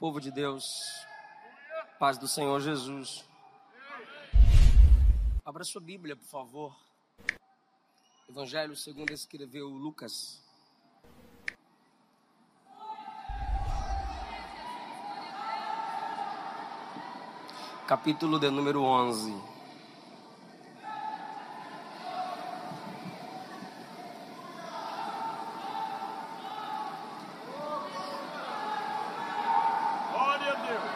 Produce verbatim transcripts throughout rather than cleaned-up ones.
Povo de Deus, paz do Senhor Jesus. Abra sua Bíblia, por favor. Evangelho segundo escreveu Lucas. Capítulo de número onze. Glória a Deus.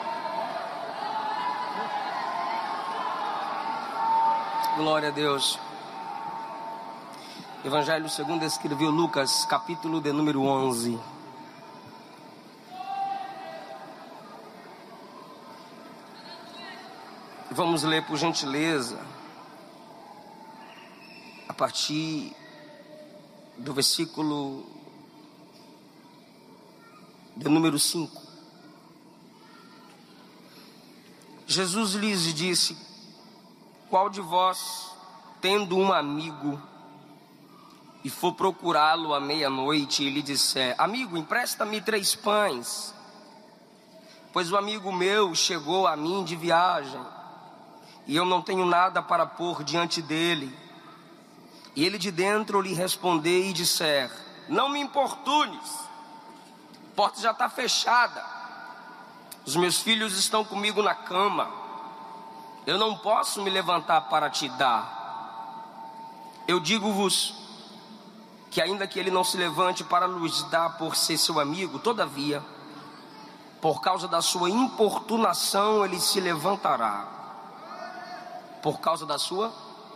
Glória a Deus. Evangelho segundo escreveu Lucas, capítulo de número onze. Vamos ler, por gentileza, a partir do versículo de número cinco. Jesus lhes disse: qual de vós, tendo um amigo, e for procurá-lo à meia-noite, e lhe disser: amigo, empresta-me três pães, pois o amigo meu chegou a mim de viagem, e eu não tenho nada para pôr diante dele. E ele de dentro lhe responder e disser: não me importunes, a porta já está fechada, os meus filhos estão comigo na cama, eu não posso me levantar para te dar. Eu digo-vos que ainda que ele não se levante para lhes dar por ser seu amigo, todavia, por causa da sua importunação, ele se levantará. Por causa da sua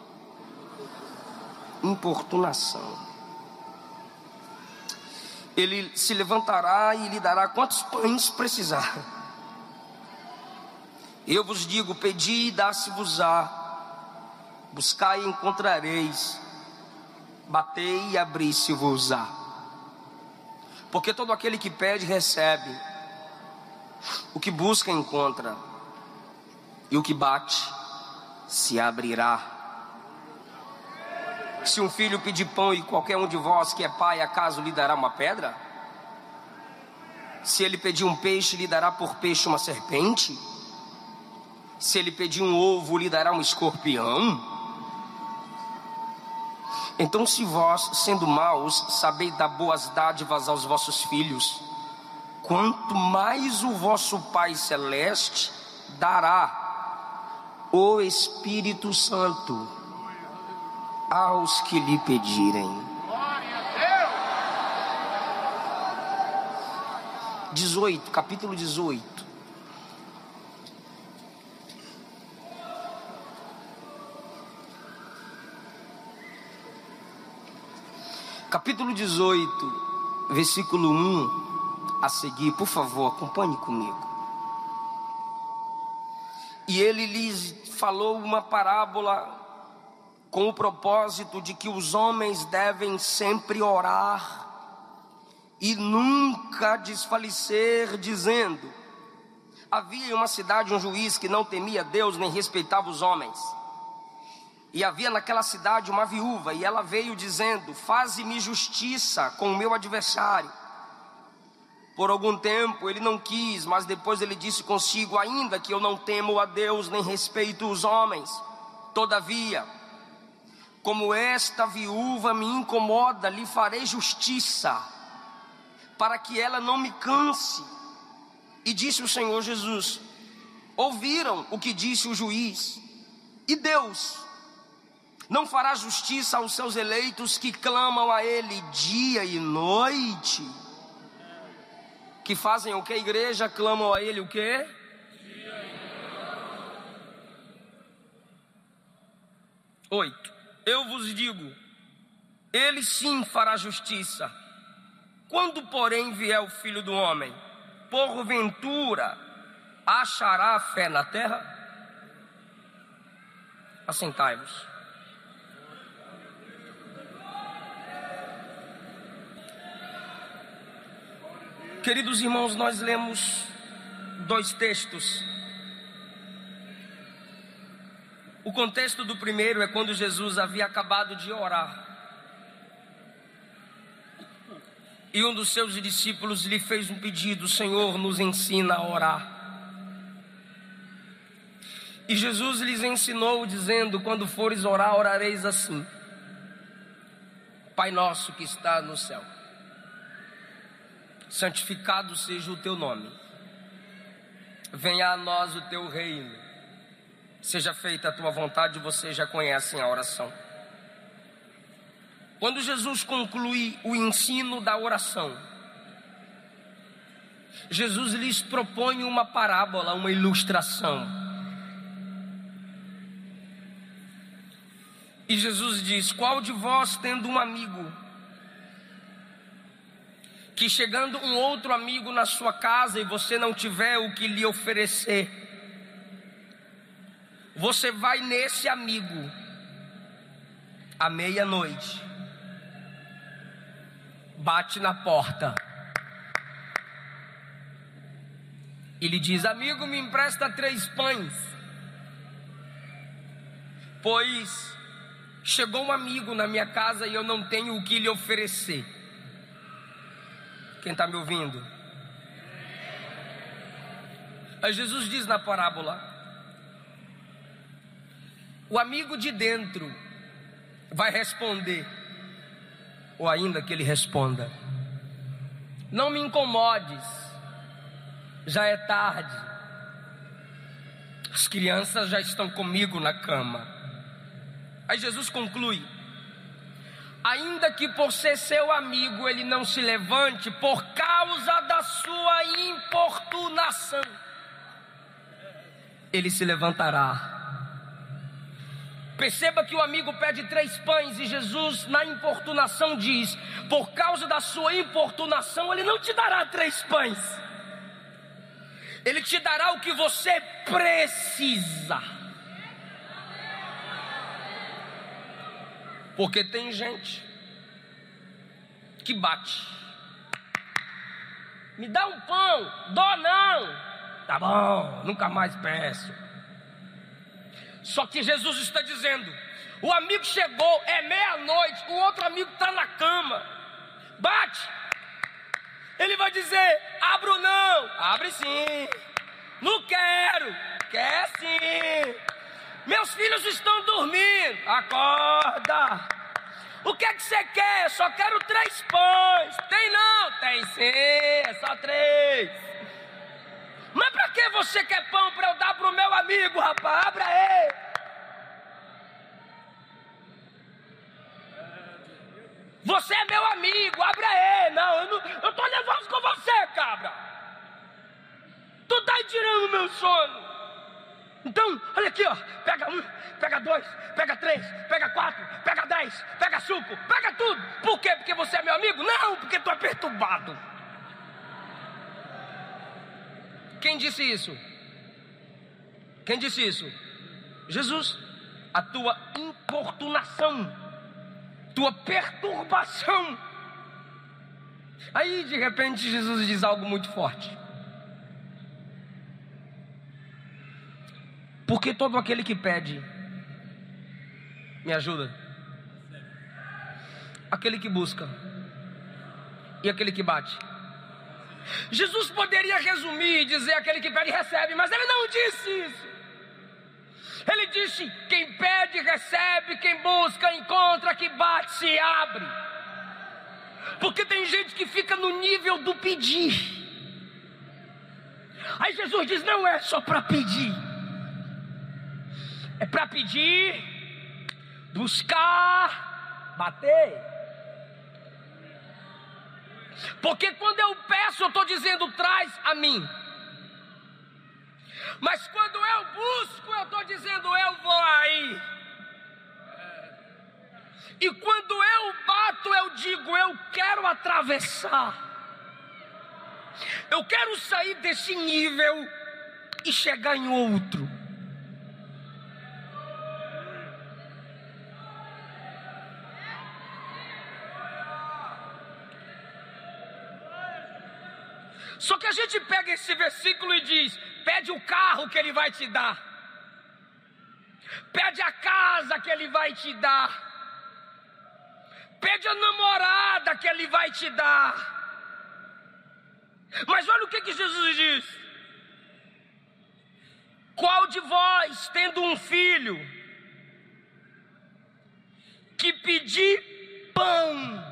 importunação, ele se levantará e lhe dará quantos pães precisar. Eu vos digo: pedi e dá-se-vos-á, buscai e encontrareis, batei e abri-se-vos-á. Porque todo aquele que pede recebe, o que busca encontra, e o que bate se abrirá. Se um filho pedir pão e qualquer um de vós que é pai acaso lhe dará uma pedra? Se ele pedir um peixe, lhe dará por peixe uma serpente? Se ele pedir um ovo, lhe dará um escorpião? Então, se vós, sendo maus, sabeis dar boas dádivas aos vossos filhos, quanto mais o vosso Pai Celeste dará o Espírito Santo aos que lhe pedirem. Glória a Deus. dezoito, capítulo dezoito. Capítulo dezoito, versículo um a seguir, por favor, acompanhe comigo. E ele lhes falou uma parábola com o propósito de que os homens devem sempre orar e nunca desfalecer, dizendo: havia em uma cidade um juiz que não temia Deus nem respeitava os homens. E havia naquela cidade uma viúva, e ela veio dizendo: faze-me justiça com o meu adversário. Por algum tempo ele não quis, mas depois ele disse consigo: ainda que eu não temo a Deus nem respeito os homens, todavia, como esta viúva me incomoda, lhe farei justiça, para que ela não me canse. E disse o Senhor Jesus: ouviram o que disse o juiz, e Deus não fará justiça aos seus eleitos que clamam a Ele dia e noite? Que fazem o que, igreja? Clamam a Ele o quê? Oito. Eu vos digo, Ele sim fará justiça. Quando, porém, vier o Filho do Homem, porventura achará fé na terra? Assentai-vos. Queridos irmãos, nós lemos dois textos. O contexto do primeiro é quando Jesus havia acabado de orar. E um dos seus discípulos lhe fez um pedido: Senhor, nos ensina a orar. E Jesus lhes ensinou, dizendo: quando fores orar, orareis assim: Pai nosso que está no céu, santificado seja o teu nome, venha a nós o teu reino, seja feita a tua vontade. Vocês já conhecem a oração. Quando Jesus conclui o ensino da oração, Jesus lhes propõe uma parábola, uma ilustração. E Jesus diz: qual de vós, tendo um amigo, que chegando um outro amigo na sua casa e você não tiver o que lhe oferecer, você vai nesse amigo à meia-noite, bate na porta e lhe diz: amigo, me empresta três pães, pois chegou um amigo na minha casa e eu não tenho o que lhe oferecer. Quem está me ouvindo? Aí Jesus diz na parábola: o amigo de dentro vai responder, ou ainda que ele responda: não me incomodes, já é tarde, as crianças já estão comigo na cama. Aí Jesus conclui: ainda que por ser seu amigo ele não se levante por causa da sua importunação, ele se levantará. Perceba que o amigo pede três pães e Jesus, na importunação, diz: por causa da sua importunação ele não te dará três pães, ele te dará o que você precisa. Porque tem gente que bate: me dá um pão. Dou não. Tá bom, nunca mais peço. Só que Jesus está dizendo: o amigo chegou, é meia-noite, o outro amigo está na cama, bate. Ele vai dizer: abro não. Abre sim. Não quero. Quer sim. Meus filhos estão dormindo. Acorda. O que é que você quer? Eu só quero três pães. Tem não? Tem sim, é só três. Mas para que você quer pão para eu dar para o meu amigo, rapaz? Abre aí. Você é meu amigo, abre aí. Não, eu não, eu tô nervoso com você, cabra. Tu tá tirando o meu sono. Então, olha aqui, ó, pega um, pega dois, pega três, pega quatro, pega dez, pega cinco, pega tudo. Por quê? Porque você é meu amigo? Não, porque tu é perturbado. Quem disse isso? Quem disse isso? Jesus. A tua importunação, tua perturbação. Aí de repente Jesus diz algo muito forte: porque todo aquele que pede, me ajuda, aquele que busca e aquele que bate. Jesus poderia resumir e dizer: aquele que pede recebe, mas ele não disse isso. Ele disse: quem pede recebe, quem busca encontra, que bate se abre. Porque tem gente que fica no nível do pedir. Aí Jesus diz: não é só para pedir, é para pedir, buscar, bater. Porque quando eu peço, eu estou dizendo: traz a mim. Mas quando eu busco, eu estou dizendo: eu vou aí. E quando eu bato, eu digo: eu quero atravessar. Eu quero sair desse nível e chegar em outro. Só que a gente pega esse versículo e diz: pede o carro que ele vai te dar, pede a casa que ele vai te dar, pede a namorada que ele vai te dar. Mas olha o que, que Jesus diz: qual de vós, tendo um filho, que pedir pão,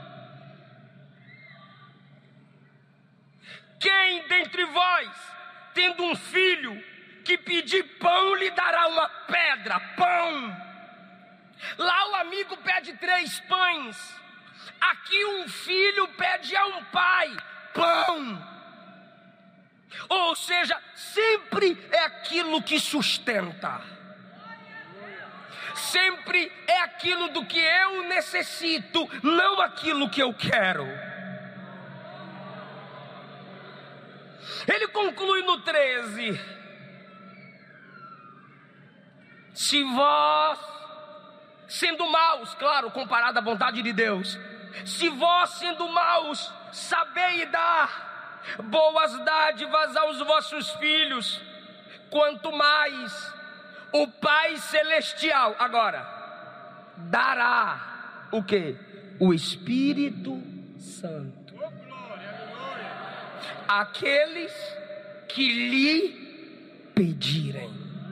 quem dentre vós, tendo um filho, que pedir pão, lhe dará uma pedra? Pão. Lá o amigo pede três pães, aqui um filho pede a um pai pão. Ou seja, sempre é aquilo que sustenta, sempre é aquilo do que eu necessito, não aquilo que eu quero. Ele conclui no treze: se vós, sendo maus, claro, comparado à vontade de Deus, se vós, sendo maus, sabeis dar boas dádivas aos vossos filhos, quanto mais o Pai Celestial, agora, dará o que? O Espírito Santo àqueles que lhe pedirem.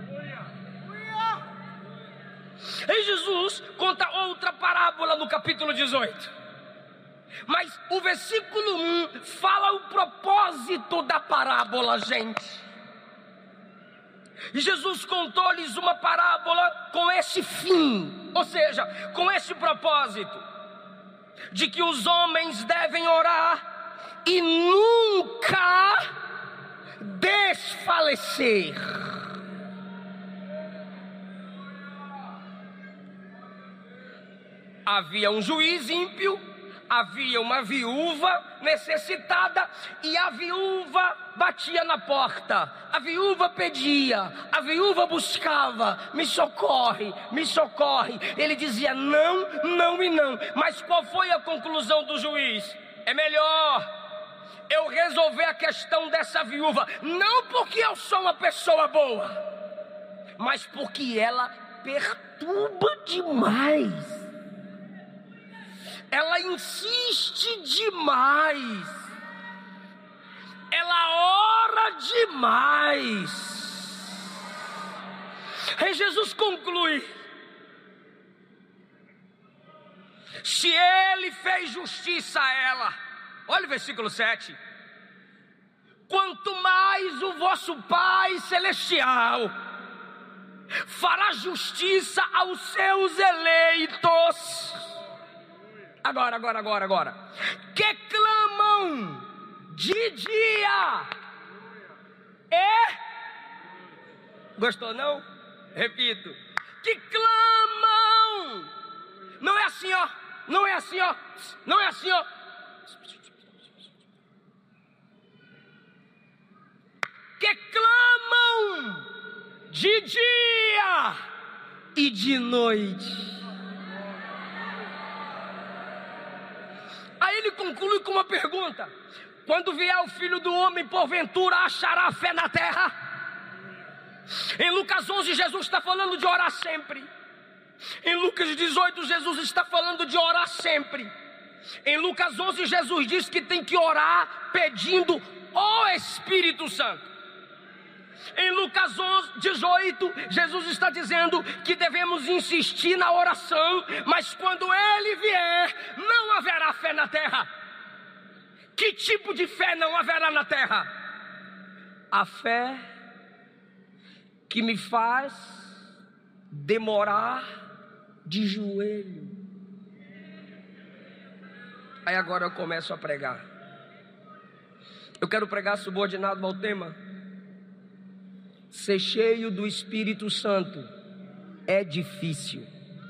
E Jesus conta outra parábola no capítulo dezoito. Mas o versículo um fala o propósito da parábola, gente. E Jesus contou-lhes uma parábola com esse fim, ou seja, com esse propósito, de que os homens devem orar e nunca desfalecer. Havia um juiz ímpio, havia uma viúva necessitada, e a viúva batia na porta, a viúva pedia, a viúva buscava: me socorre, me socorre. Ele dizia não, não e não. Mas qual foi a conclusão do juiz? É melhor eu resolver a questão dessa viúva, não porque eu sou uma pessoa boa, mas porque ela perturba demais, ela insiste demais, ela ora demais. Aí Jesus conclui: se ele fez justiça a ela, olha o versículo sete, quanto mais o vosso Pai Celestial fará justiça aos seus eleitos. Agora, agora, agora, agora, que clamam de dia e... Gostou não? Repito, que clamam. Não é assim, ó. Não é assim, ó. Não é assim, ó. Que clamam de dia e de noite. Aí ele conclui com uma pergunta: quando vier o Filho do Homem, porventura achará fé na terra? Em Lucas onze, Jesus está falando de orar sempre. Em Lucas dezoito, Jesus está falando de orar sempre. Em Lucas onze, Jesus diz que tem que orar pedindo o Espírito Santo. Em Lucas onze, dezoito, Jesus está dizendo que devemos insistir na oração, mas quando Ele vier, não haverá fé na terra. Que tipo de fé não haverá na terra? A fé que me faz demorar de joelho. Aí agora eu começo a pregar. Eu quero pregar subordinado ao tema: ser cheio do Espírito Santo é difícil.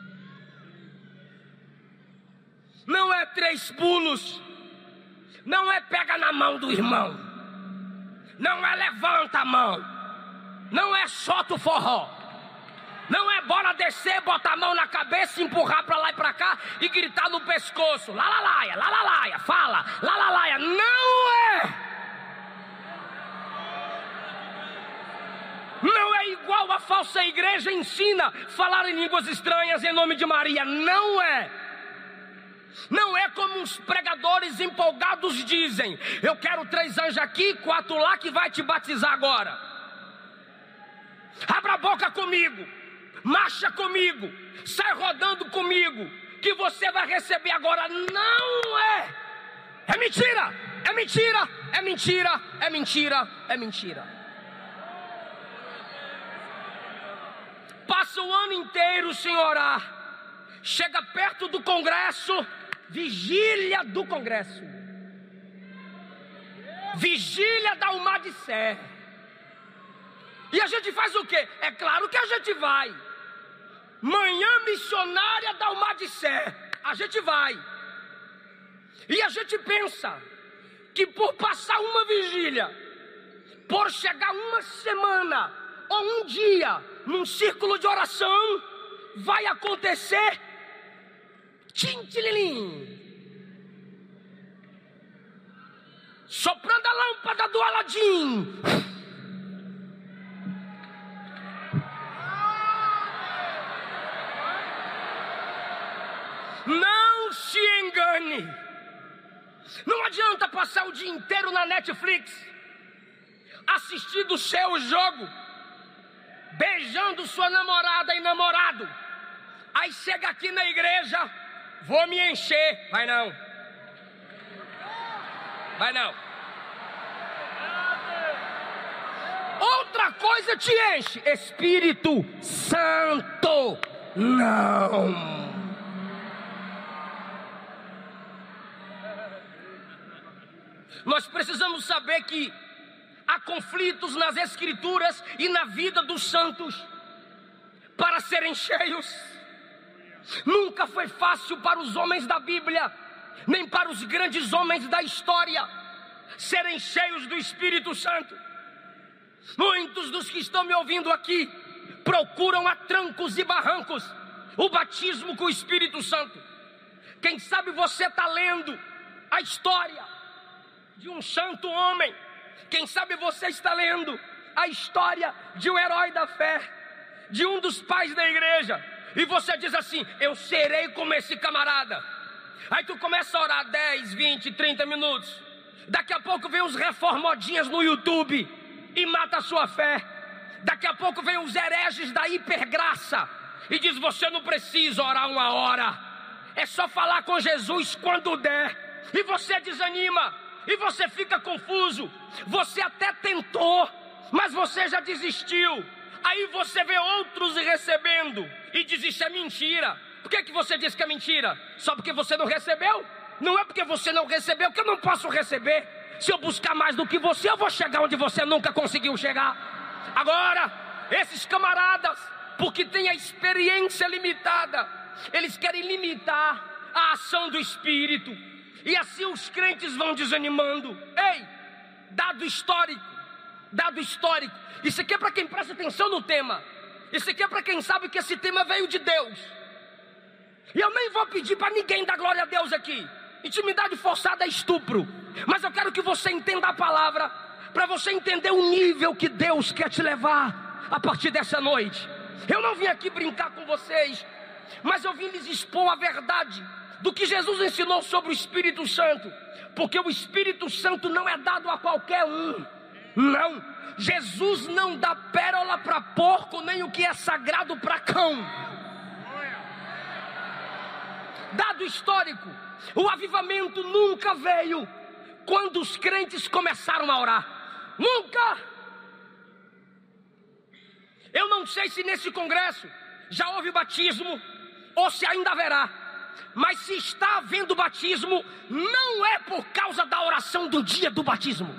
Não é três pulos, não é pega na mão do irmão, não é levanta a mão, não é solta o forró, não é bora descer, botar a mão na cabeça, empurrar pra lá e pra cá e gritar no pescoço, lá lá laia, lá lá laia, fala, lá lá laia. Não é. Não é igual a falsa igreja ensina falar em línguas estranhas em nome de Maria. Não é. Não é como os pregadores empolgados dizem: eu quero três anjos aqui, quatro lá que vai te batizar agora. Abra a boca comigo, marcha comigo, sai rodando comigo, que você vai receber agora. Não é. É mentira, é mentira, é mentira, é mentira, é mentira. Passa o ano inteiro sem orar. Chega perto do congresso, vigília do congresso, vigília da Umadicé. E a gente faz o quê? É claro que a gente vai. Manhã missionária da Umadicé, a gente vai. E a gente pensa que por passar uma vigília, por chegar uma semana ou um dia num círculo de oração, vai acontecer tintililim, soprando a lâmpada do Aladim. Não se engane. Não adianta passar o dia inteiro na Netflix, assistindo o seu jogo, beijando sua namorada e namorado. Aí chega aqui na igreja, vou me encher. Vai não. Vai não. Outra coisa te enche: Espírito Santo. Não. Nós precisamos saber que há conflitos nas Escrituras e na vida dos santos para serem cheios. Nunca foi fácil para os homens da Bíblia, nem para os grandes homens da história, serem cheios do Espírito Santo. Muitos dos que estão me ouvindo aqui procuram a trancos e barrancos o batismo com o Espírito Santo. Quem sabe você está lendo a história de um santo homem. Quem sabe você está lendo a história de um herói da fé, de um dos pais da igreja, e você diz assim: eu serei como esse camarada. Aí tu começa a orar dez, vinte, trinta minutos. Daqui a pouco vem uns reformodinhas no YouTube e mata a sua fé. Daqui a pouco vem os hereges da hipergraça e diz: você não precisa orar uma hora, é só falar com Jesus quando der. E você desanima, e você fica confuso. Você até tentou, mas você já desistiu. Aí você vê outros recebendo e diz: isso é mentira. Por que que você diz que é mentira? Só porque você não recebeu? Não é porque você não recebeu que eu não posso receber. Se eu buscar mais do que você, eu vou chegar onde você nunca conseguiu chegar. Agora, esses camaradas, porque têm a experiência limitada, eles querem limitar a ação do Espírito. E assim os crentes vão desanimando. Ei, dado histórico, dado histórico. Isso aqui é para quem presta atenção no tema. Isso aqui é para quem sabe que esse tema veio de Deus. E eu nem vou pedir para ninguém dar glória a Deus aqui. Intimidade forçada é estupro. Mas eu quero que você entenda a palavra, para você entender o nível que Deus quer te levar a partir dessa noite. Eu não vim aqui brincar com vocês, mas eu vim lhes expor a verdade do que Jesus ensinou sobre o Espírito Santo. Porque o Espírito Santo não é dado a qualquer um. Não, Jesus não dá pérola para porco, nem o que é sagrado para cão. Dado histórico, o avivamento nunca veio quando os crentes começaram a orar. Nunca. Eu não sei se nesse congresso já houve batismo ou se ainda haverá. Mas se está havendo batismo, não é por causa da oração do dia do batismo.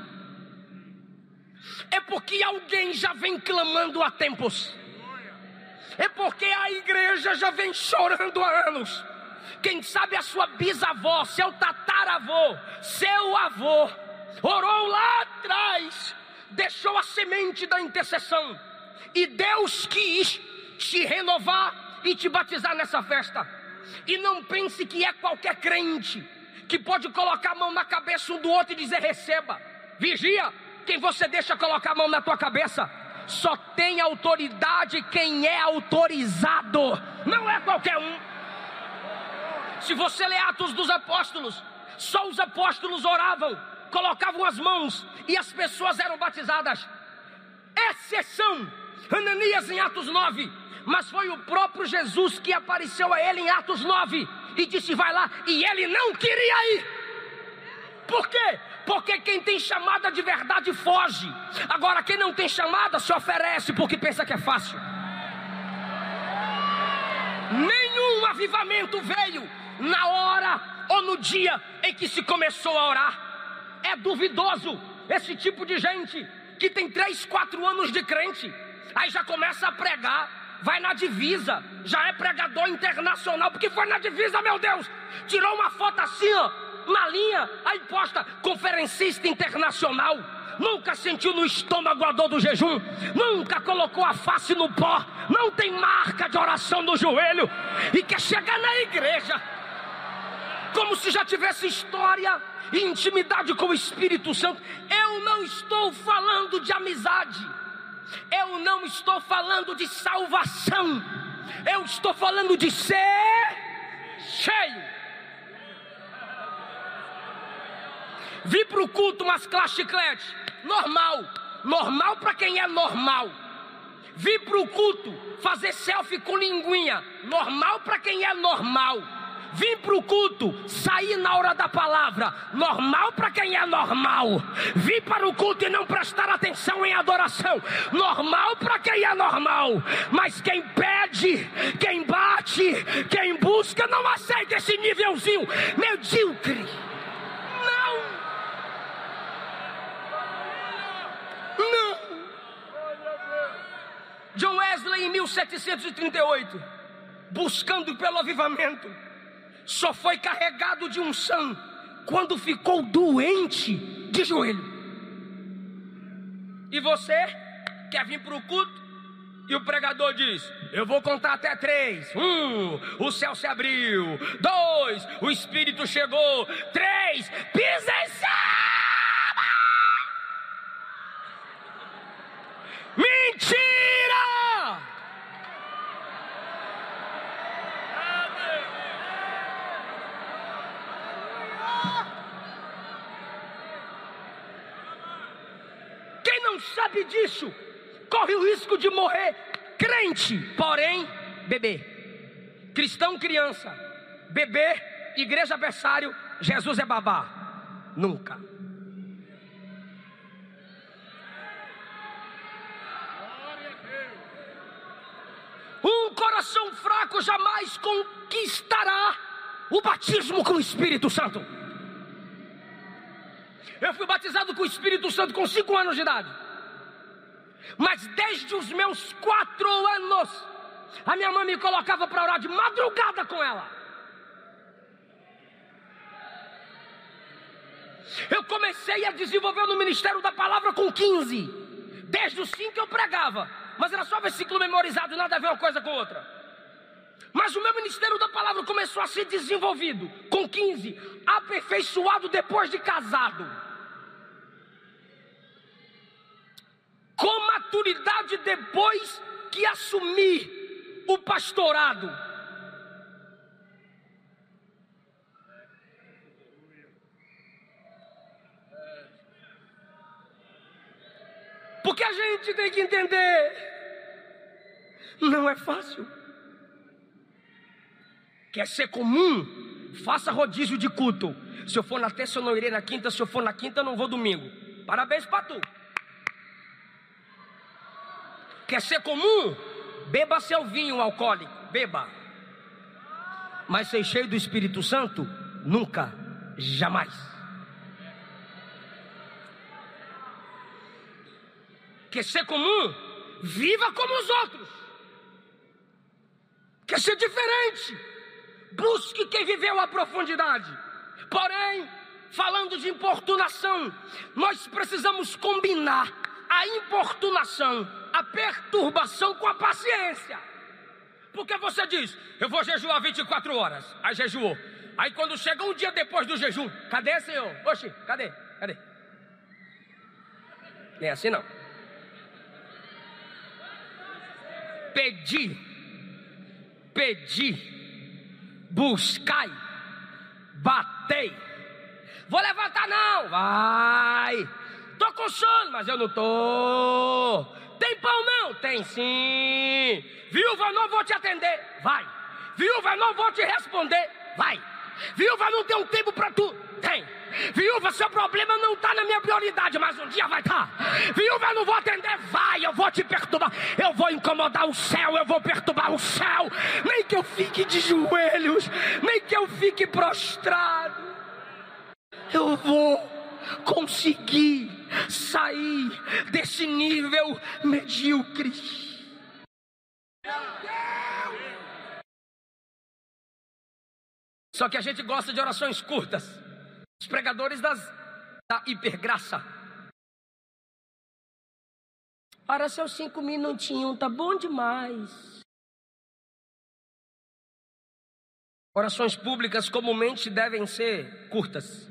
É porque alguém já vem clamando há tempos. É porque a igreja já vem chorando há anos. Quem sabe a sua bisavó, seu tataravô, seu avô orou lá atrás, deixou a semente da intercessão, e Deus quis te renovar e te batizar nessa festa. E não pense que é qualquer crente que pode colocar a mão na cabeça um do outro e dizer: receba. Vigia, quem você deixa colocar a mão na tua cabeça. Só tem autoridade quem é autorizado. Não é qualquer um. Se você lê Atos dos Apóstolos, só os apóstolos oravam, colocavam as mãos e as pessoas eram batizadas. Exceção, Ananias em Atos nove. Mas foi o próprio Jesus que apareceu a ele em Atos nove e disse: vai lá. E ele não queria ir. Por quê? Porque quem tem chamada de verdade foge. Agora quem não tem chamada se oferece porque pensa que é fácil. Nenhum avivamento veio na hora ou no dia em que se começou a orar. É duvidoso esse tipo de gente que tem três, quatro anos de crente, aí já começa a pregar, vai na divisa, já é pregador internacional, porque foi na divisa, meu Deus, tirou uma foto assim, ó, na linha, aí posta, conferencista internacional. Nunca sentiu no estômago a dor do jejum, nunca colocou a face no pó, não tem marca de oração no joelho, e quer chegar na igreja como se já tivesse história e intimidade com o Espírito Santo. Eu não estou falando de amizade, eu não estou falando de salvação, eu estou falando de ser cheio. Vir para o culto mascar chiclete, normal, normal para quem é normal. Vir para o culto fazer selfie com linguinha, normal para quem é normal. Vir para o culto, sair na hora da palavra, normal para quem é normal. Vir para o culto e não prestar atenção em adoração, normal para quem é normal. Mas quem pede, quem bate, quem busca, não aceita esse nívelzinho medíocre. Não, não. John Wesley, em mil setecentos e trinta e oito, buscando pelo avivamento, só foi carregado de unção quando ficou doente de joelho. E você quer vir para o culto e o pregador diz: eu vou contar até três. Um, o céu se abriu. Dois, o Espírito chegou. Três, pisa em cima. Mentira! Não sabe disso, corre o risco de morrer crente, porém bebê. Cristão, criança. Bebê, igreja, berçário. Jesus é babá. Nunca. Um coração fraco jamais conquistará o batismo com o Espírito Santo. Eu fui batizado com o Espírito Santo com cinco anos de idade. Mas desde os meus quatro anos, a minha mãe me colocava para orar de madrugada com ela. Eu comecei a desenvolver no ministério da palavra com quinze. Desde os cinco eu pregava, mas era só versículo memorizado, nada a ver uma coisa com outra. Mas o meu ministério da palavra começou a ser desenvolvido com quinze, aperfeiçoado depois de casado. Com maturidade depois que assumi o pastorado. Porque a gente tem que entender, não é fácil. Quer ser comum? Faça rodízio de culto. Se eu for na terça eu não irei na quinta, se eu for na quinta eu não vou domingo. Parabéns para tu. Quer ser comum? Beba seu vinho alcoólico, beba. Mas ser cheio do Espírito Santo? Nunca, jamais. Quer ser comum? Viva como os outros. Quer ser diferente? Busque quem viveu a profundidade. Porém, falando de importunação, nós precisamos combinar a importunação, a perturbação com a paciência. Porque você diz: eu vou jejuar vinte e quatro horas. Aí jejuou. Aí quando chega um dia depois do jejum, cadê, Senhor? Oxi, cadê? Cadê? Nem assim não. Pedi, pedi, buscai Batei. Vou levantar não. Vai. Tô com sono, mas eu não tô. Tem pão não? Tem sim. Viúva, não vou te atender. Vai. Viúva, não vou te responder. Vai. Viúva, não tem um tempo pra tu. Tem. Viúva, seu problema não está na minha prioridade, mas um dia vai estar. Viúva, eu não vou atender. Vai, eu vou te perturbar. Eu vou incomodar o céu, eu vou perturbar o céu. Nem que eu fique de joelhos, nem que eu fique prostrado. Eu vou conseguir sair desse nível medíocre. Só que a gente gosta de orações curtas. Os pregadores das, da hipergraça. Ora, seus cinco minutinhos, tá bom demais. Orações públicas comumente devem ser curtas.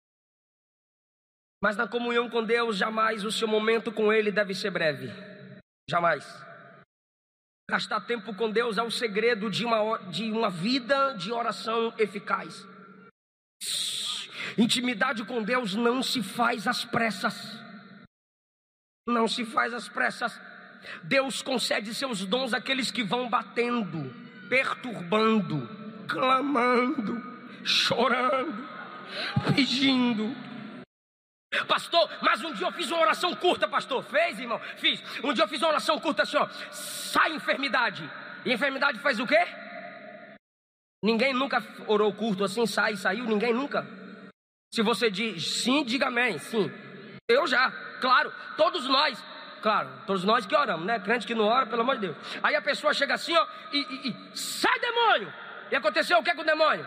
Mas na comunhão com Deus, jamais o seu momento com Ele deve ser breve. Jamais. Gastar tempo com Deus é o segredo de uma, de uma vida de oração eficaz. Intimidade com Deus não se faz às pressas. Não se faz às pressas. Deus concede seus dons àqueles que vão batendo, perturbando, clamando, chorando, pedindo. Pastor, mas um dia eu fiz uma oração curta, pastor. Fez, irmão? Fiz. Um dia eu fiz uma oração curta assim, ó. Sai enfermidade. E enfermidade faz o quê? Ninguém nunca orou curto assim, sai, saiu, ninguém nunca. Se você diz sim, diga amém. Sim, eu já, claro, todos nós. Claro, todos nós que oramos, né? Crente que não ora, pelo amor de Deus. Aí a pessoa chega assim, ó, e, e, e sai, demônio. E aconteceu o que com o demônio?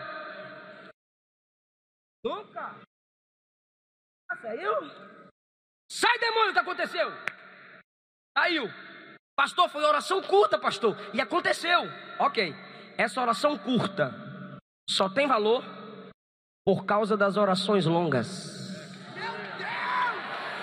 Nunca. Saiu? Sai, demônio, o que aconteceu? Saiu. Pastor, foi oração curta, pastor. E aconteceu. Ok, essa oração curta só tem valor por causa das orações longas. Meu Deus!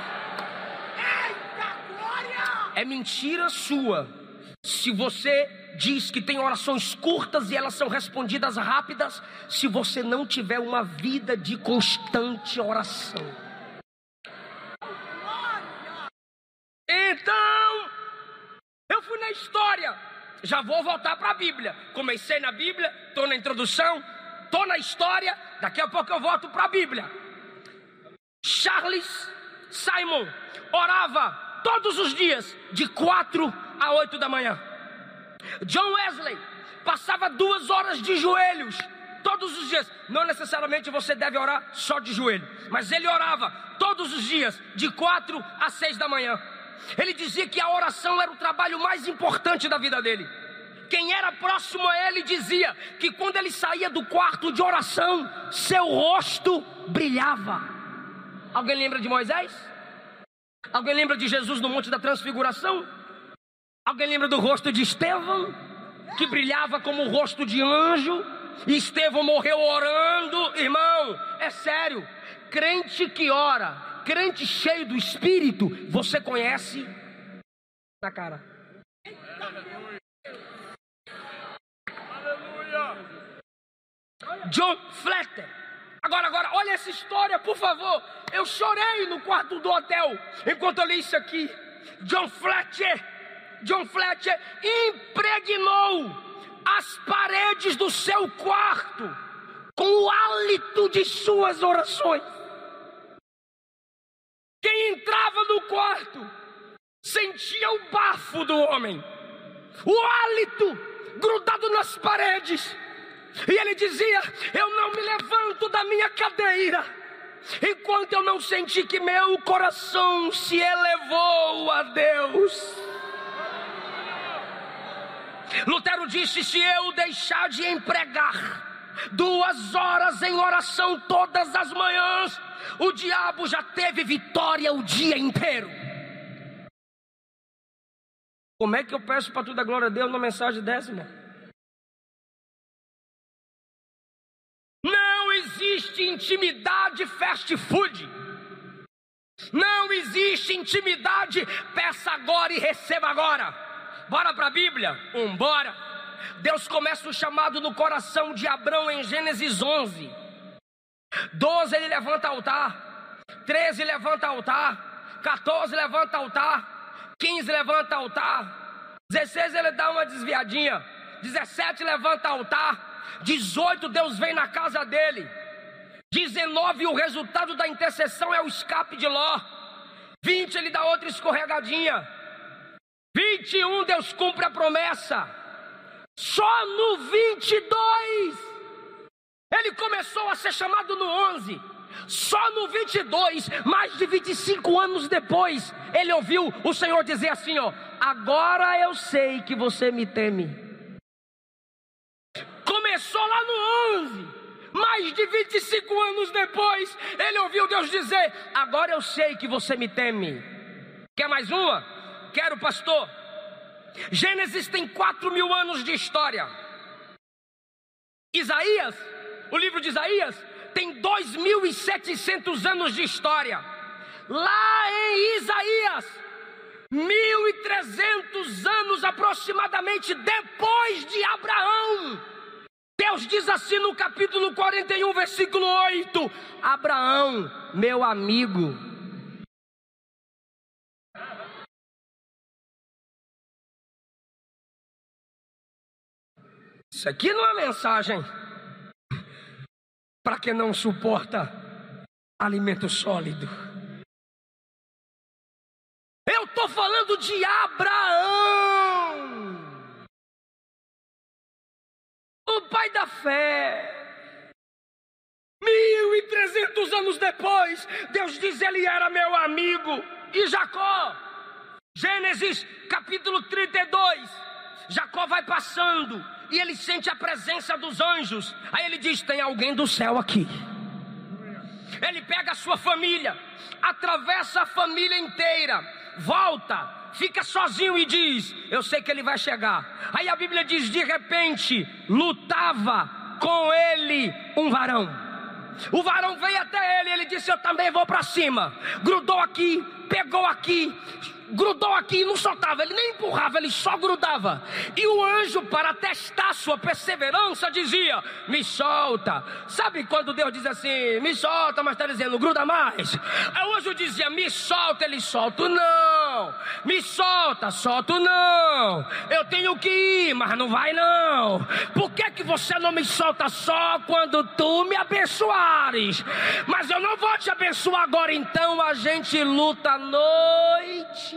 Eita glória! É mentira sua se você diz que tem orações curtas e elas são respondidas rápidas, se você não tiver uma vida de constante oração. Então, eu fui na história. Já vou voltar para a Bíblia. Comecei na Bíblia, estou na introdução, estou na história. Daqui a pouco eu volto para a Bíblia. Charles Simon orava todos os dias de quatro a oito da manhã. John Wesley passava duas horas de joelhos todos os dias. Não necessariamente você deve orar só de joelho, mas ele orava todos os dias de quatro a seis da manhã. Ele dizia que a oração era o trabalho mais importante da vida dele. Quem era próximo a ele dizia que quando ele saía do quarto de oração, seu rosto brilhava. Alguém lembra de Moisés? Alguém lembra de Jesus no Monte da Transfiguração? Alguém lembra do rosto de Estevão, que brilhava como o rosto de anjo? E Estevão morreu orando. Irmão, é sério. Crente que ora, crente cheio do Espírito, você conhece na cara. John Fletcher. Agora, agora, olha essa história, por favor. Eu chorei no quarto do hotel enquanto eu li isso aqui. John Fletcher, John Fletcher impregnou as paredes do seu quarto com o hálito de suas orações. Quem entrava no quarto sentia o bafo do homem, o hálito grudado nas paredes. E ele dizia: eu não me levanto da minha cadeira enquanto eu não senti que meu coração se elevou a Deus. Lutero disse: se eu deixar de empregar duas horas em oração todas as manhãs, o diabo já teve vitória o dia inteiro. Como é que eu peço para toda a glória a Deus numa mensagem dessa, irmão? Não existe intimidade fast food. Não existe intimidade peça agora e receba agora. Bora para a Bíblia? Um, bora. Deus começa o chamado no coração de Abrão em Gênesis onze. doze ele levanta altar, treze levanta altar, quatorze levanta altar, quinze levanta altar, dezesseis ele dá uma desviadinha, dezessete levanta altar, dezoito Deus vem na casa dele, dezenove o resultado da intercessão é o escape de Ló, vinte ele dá outra escorregadinha, vinte e um Deus cumpre a promessa, só no vinte e dois ele começou a ser chamado no onze, só no vinte e dois, mais de vinte e cinco anos depois, ele ouviu o Senhor dizer assim, ó, agora eu sei que você me teme. Começou lá no onze, mais de vinte e cinco anos depois, ele ouviu Deus dizer, agora eu sei que você me teme. Quer mais uma? Quero, pastor. Gênesis tem quatro mil anos de história. Isaías, o livro de Isaías, tem dois mil e setecentos anos de história. Lá em Isaías, mil e trezentos anos aproximadamente depois de Abraão, Deus diz assim no capítulo quarenta e um, versículo oito: Abraão, meu amigo. Isso aqui não é mensagem para quem não suporta alimento sólido. Eu estou falando de Abraão, o pai da fé. Mil e trezentos anos depois, Deus diz: ele era meu amigo. E Jacó, Gênesis capítulo trinta e dois, Jacó vai passando e ele sente a presença dos anjos. Aí ele diz: tem alguém do céu aqui. Ele pega a sua família, atravessa a família inteira, volta, fica sozinho e diz: eu sei que ele vai chegar. Aí a Bíblia diz: de repente lutava com ele um varão. O varão veio até ele, ele disse: eu também vou para cima. Grudou aqui, pegou aqui, grudou aqui e não soltava. Ele nem empurrava, ele só grudava. E o anjo, para testar sua perseverança, dizia: me solta. Sabe quando Deus diz assim: me solta, mas está dizendo gruda mais? Aí o anjo dizia: me solta. Ele: solto não. Me solta, solto não. Eu tenho que ir, mas não vai não. Por que que você não me solta só quando tu me abençoares? Mas eu não vou te abençoar agora. Então a gente luta à noite.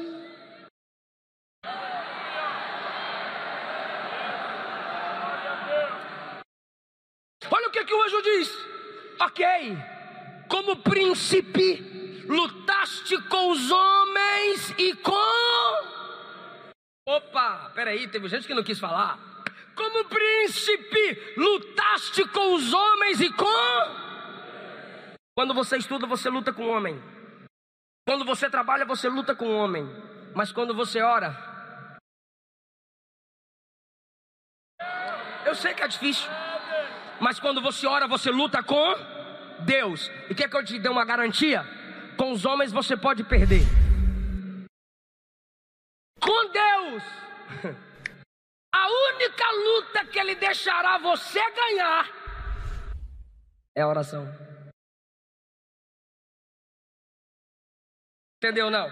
Olha o que, que o anjo diz: ok, como príncipe lutaste com os homens e com... Opa, peraí, teve gente que não quis falar. Como príncipe lutaste com os homens e com... Quando você estuda, você luta com o homem. Quando você trabalha, você luta com o homem. Mas quando você ora, eu sei que é difícil, mas quando você ora, você luta com Deus. E quer que eu te dê uma garantia? Com os homens você pode perder. Com Deus, a única luta que Ele deixará você ganhar é a oração. Entendeu não?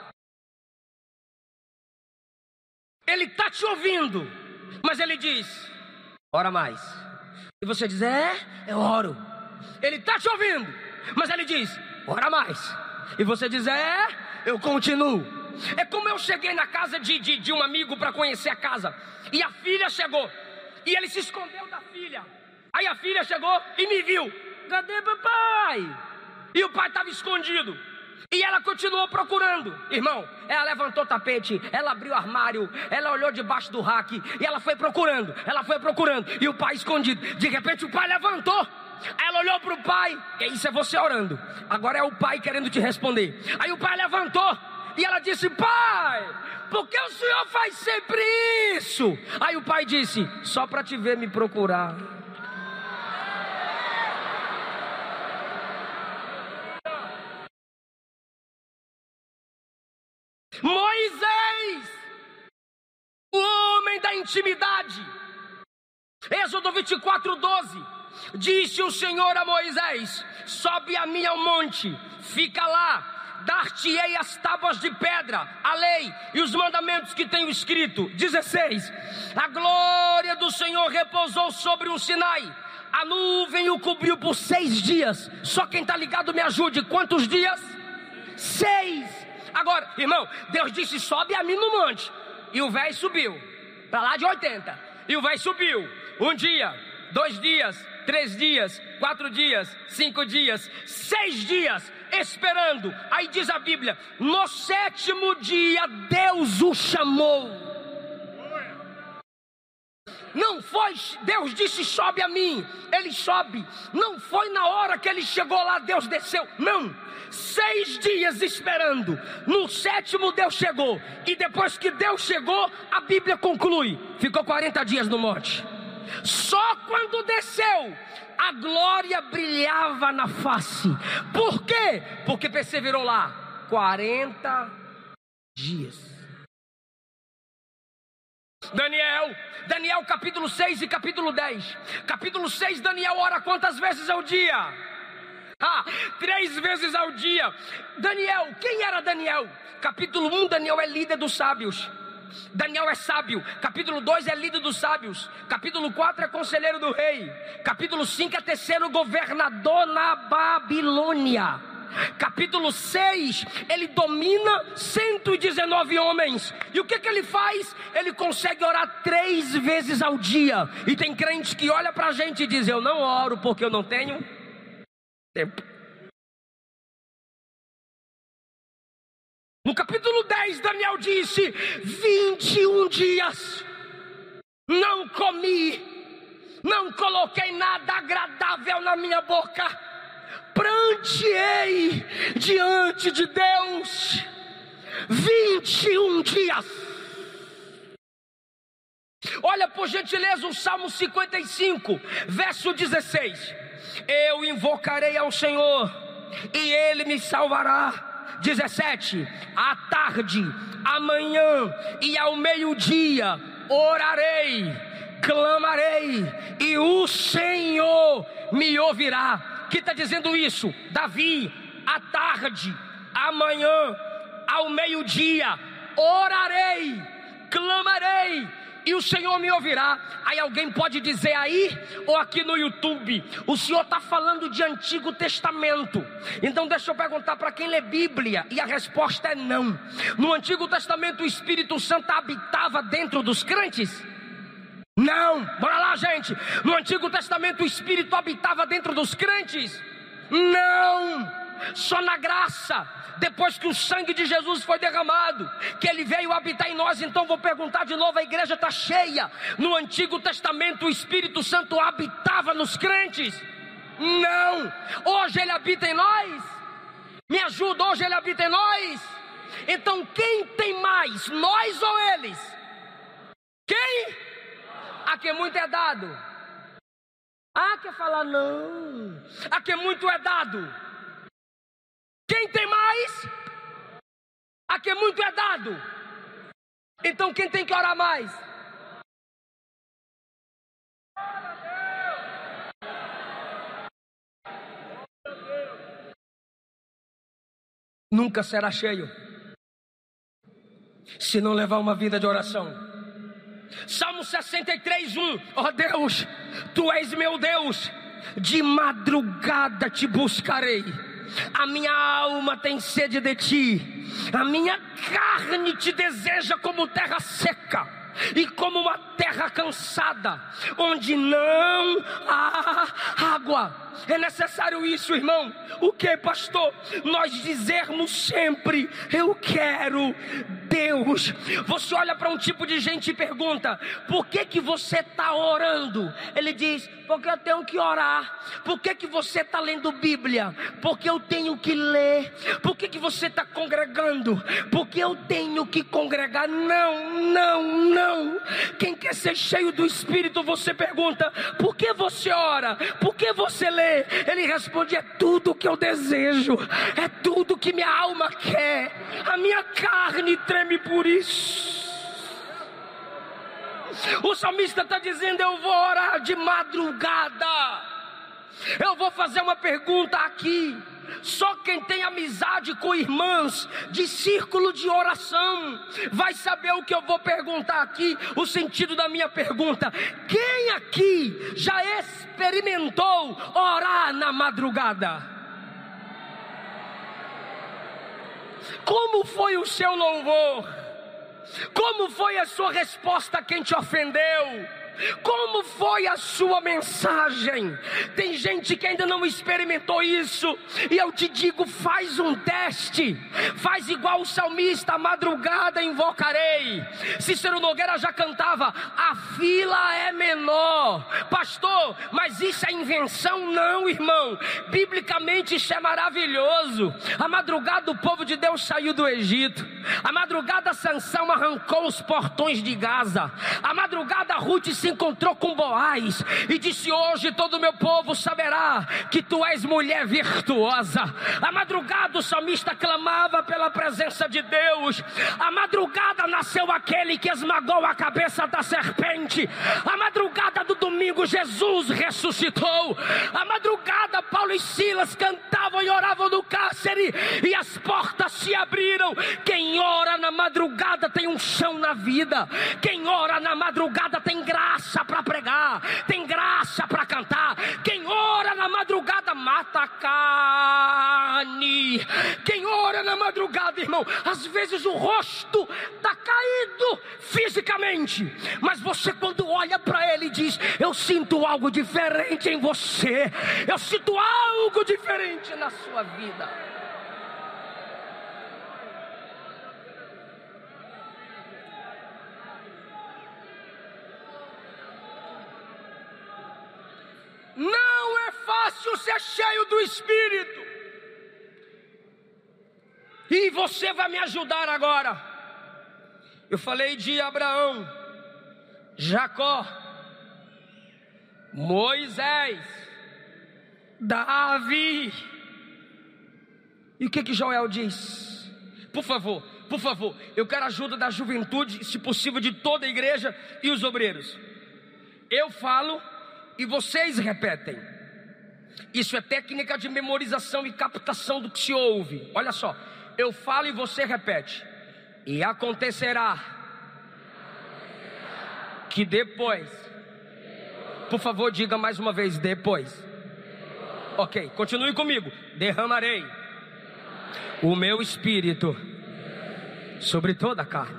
Ele está te ouvindo, mas Ele diz: ora mais. E você diz: é, eu oro. Ele está te ouvindo, mas Ele diz: ora mais. E você diz: é, eu continuo. É como eu cheguei na casa de, de, de um amigo para conhecer a casa, e a filha chegou, e ele se escondeu da filha. Aí a filha chegou e me viu: cadê papai? E o pai estava escondido. E ela continuou procurando. Irmão, ela levantou o tapete, ela abriu o armário, ela olhou debaixo do rack, e ela foi procurando, ela foi procurando, e o pai escondido. De repente o pai levantou. Ela olhou para o pai, e isso é você orando. Agora é o pai querendo te responder. Aí o pai levantou, e ela disse: pai, por que o senhor faz sempre isso? Aí o pai disse: só para te ver me procurar. Moisés, o homem da intimidade. Êxodo Êxodo vinte e quatro, doze. Disse o Senhor a Moisés: sobe a mim ao monte, fica lá, dar-te-ei as tábuas de pedra, a lei e os mandamentos que tenho escrito. dezesseis. A glória do Senhor repousou sobre o Sinai, a nuvem o cobriu por seis dias. Só quem está ligado me ajude, quantos dias? Seis. Agora, irmão, Deus disse: sobe a mim no monte, e o velho subiu para lá de oitenta, e o velho subiu um dia, dois dias, três dias, quatro dias, cinco dias, seis dias, esperando. Aí diz a Bíblia: no sétimo dia Deus o chamou. Não foi, Deus disse: sobe a mim, ele sobe. Não foi na hora que ele chegou lá, Deus desceu. Não, seis dias esperando. No sétimo Deus chegou. E depois que Deus chegou, a Bíblia conclui: ficou quarenta dias no monte. Só quando desceu, a glória brilhava na face. Por quê? Porque perseverou lá quarenta dias. Daniel, Daniel capítulo seis e capítulo dez. Capítulo seis, Daniel ora quantas vezes ao dia? Ah, três vezes ao dia. Daniel, quem era Daniel? Capítulo um, Daniel é líder dos sábios. Daniel é sábio. Capítulo dois é líder dos sábios. Capítulo quatro é conselheiro do rei. Capítulo cinco é terceiro governador na Babilônia. Capítulo seis, ele domina cento e dezenove homens. E o que que ele faz? Ele consegue orar três vezes ao dia. E tem crente que olha pra gente e diz: eu não oro porque eu não tenho tempo. No capítulo dez, Daniel disse: vinte e um dias não comi, não coloquei nada agradável na minha boca, pranteei diante de Deus vinte e um dias. Olha por gentileza o Salmo cinquenta e cinco, verso dezesseis. Eu invocarei ao Senhor e Ele me salvará. dezessete. À tarde, amanhã e ao meio-dia orarei, clamarei, e o Senhor me ouvirá. Que está dizendo isso? Davi, à tarde, amanhã, ao meio-dia, orarei, clamarei, e o Senhor me ouvirá. Aí alguém pode dizer aí, ou aqui no YouTube: o Senhor está falando de Antigo Testamento. Então deixa eu perguntar para quem lê Bíblia, e a resposta é não. No Antigo Testamento o Espírito Santo habitava dentro dos crentes? Não, bora lá, gente. No Antigo Testamento o Espírito habitava dentro dos crentes? Não, só na graça. Depois que o sangue de Jesus foi derramado, que Ele veio habitar em nós. Então vou perguntar de novo, a igreja está cheia. No Antigo Testamento o Espírito Santo habitava nos crentes? Não. Hoje Ele habita em nós? Me ajuda, hoje Ele habita em nós? Então quem tem mais, nós ou eles? Quem? A quem muito é dado. Ah, quer falar não. A quem muito é dado. Quem tem mais? A quem muito é dado. Então quem tem que orar mais? Nunca será cheio se não levar uma vida de oração. Salmo sessenta e três, um. Ó Deus, Tu és meu Deus, de madrugada te buscarei. A minha alma tem sede de Ti, a minha carne te deseja como terra seca, e como uma terra cansada, onde não há água. É necessário isso, irmão. O que, pastor? Nós dizermos sempre: eu quero Deus. Você olha para um tipo de gente e pergunta: por que que você está orando? Ele diz: porque eu tenho que orar. Por que que você está lendo Bíblia? Porque eu tenho que ler. Por que que você está congregando? Porque eu tenho que congregar. Não, não, não. Quem quer ser cheio do Espírito, você pergunta: por que você ora? Por que você lê? Ele responde: é tudo que eu desejo, é tudo que minha alma quer, a minha carne treme por isso. O salmista está dizendo: eu vou orar de madrugada. Eu vou fazer uma pergunta aqui. Só quem tem amizade com irmãs de círculo de oração vai saber o que eu vou perguntar aqui, o sentido da minha pergunta. Quem aqui já experimentou orar na madrugada? Como foi o seu louvor? Como foi a sua resposta a quem te ofendeu? Como foi a sua mensagem? Tem gente que ainda não experimentou isso, e eu te digo: faz um teste, faz igual o salmista: a madrugada invocarei. Cícero Nogueira já cantava: a fila é menor. Pastor, mas isso é invenção? Não, irmão, biblicamente isso é maravilhoso. A madrugada o povo de Deus saiu do Egito. A madrugada Sansão arrancou os portões de Gaza. A madrugada Ruth se encontrou com Boaz e disse: hoje todo o meu povo saberá que tu és mulher virtuosa. A madrugada o salmista clamava pela presença de Deus. A madrugada nasceu aquele que esmagou a cabeça da serpente. A madrugada do domingo Jesus ressuscitou. A madrugada Paulo e Silas cantavam e oravam no cárcere e as portas se abriram. Quem ora na madrugada tem um chão na vida. Quem ora na madrugada tem graça para pregar, tem graça para cantar. Quem ora na madrugada mata a carne. Quem ora na madrugada, irmão, às vezes o rosto está caído fisicamente, mas você, quando olha para ele, diz: eu sinto algo diferente em você, eu sinto algo diferente na sua vida. Não é fácil ser cheio do Espírito. E você vai me ajudar agora. Eu falei de Abraão, Jacó, Moisés, Davi. E o que que Joel diz? Por favor, por favor, eu quero a ajuda da juventude, se possível de toda a igreja e os obreiros. Eu falo e vocês repetem. Isso é técnica de memorização e captação do que se ouve. Olha só, eu falo e você repete. E acontecerá que depois, por favor, diga mais uma vez: depois. Ok, continue comigo. Derramarei o meu espírito sobre toda a carne.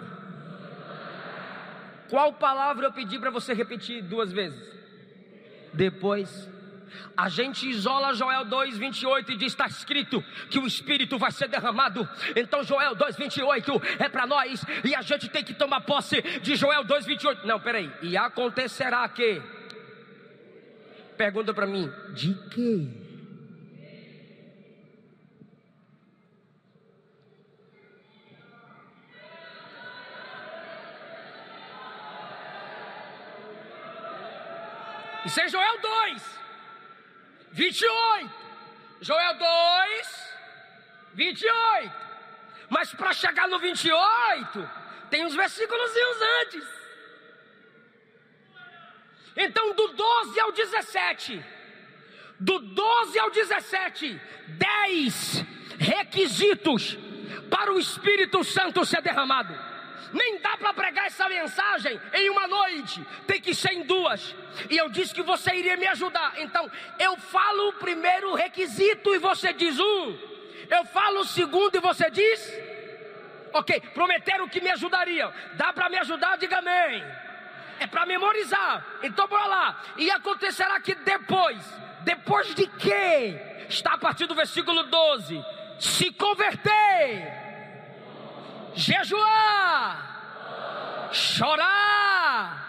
Qual palavra eu pedi para você repetir duas vezes? Depois. A gente isola Joel dois, vinte e oito e diz: está escrito que o Espírito vai ser derramado. Então Joel dois, vinte e oito é para nós, e a gente tem que tomar posse de Joel dois, vinte e oito. Não, peraí. E acontecerá que... Pergunta para mim: de quê? Isso é Joel dois, vinte e oito. Joel dois, vinte e oito. Mas para chegar no vinte e oito, tem uns versículos antes. Então do doze ao dezessete, do doze ao dezessete, dez requisitos para o Espírito Santo ser derramado. Nem dá para pregar essa mensagem em uma noite, tem que ser em duas. E eu disse que você iria me ajudar. Então eu falo o primeiro requisito e você diz um. Eu falo o segundo e você diz. Ok, prometeram que me ajudariam. Dá para me ajudar? Diga amém. É para memorizar. Então bora lá. E acontecerá que depois, depois de quê? Está a partir do versículo doze. Se converter, jejuar, chorar,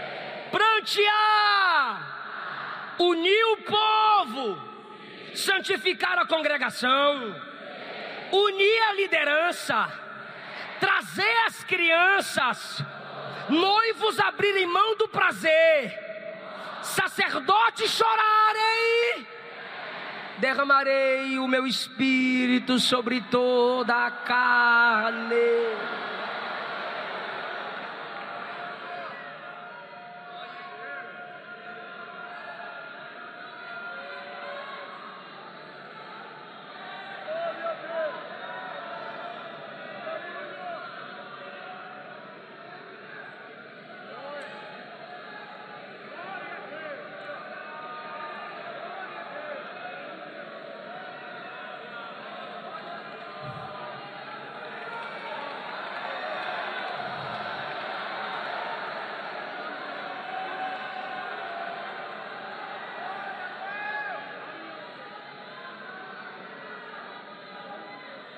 prantear, unir o povo, santificar a congregação, unir a liderança, trazer as crianças, noivos abrirem mão do prazer, sacerdotes chorarem. Derramarei o meu espírito sobre toda a carne.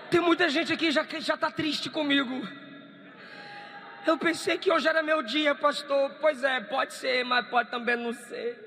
Tem muita gente aqui já que já está triste comigo. Eu pensei que hoje era meu dia, pastor. Pois é, pode ser, mas pode também não ser.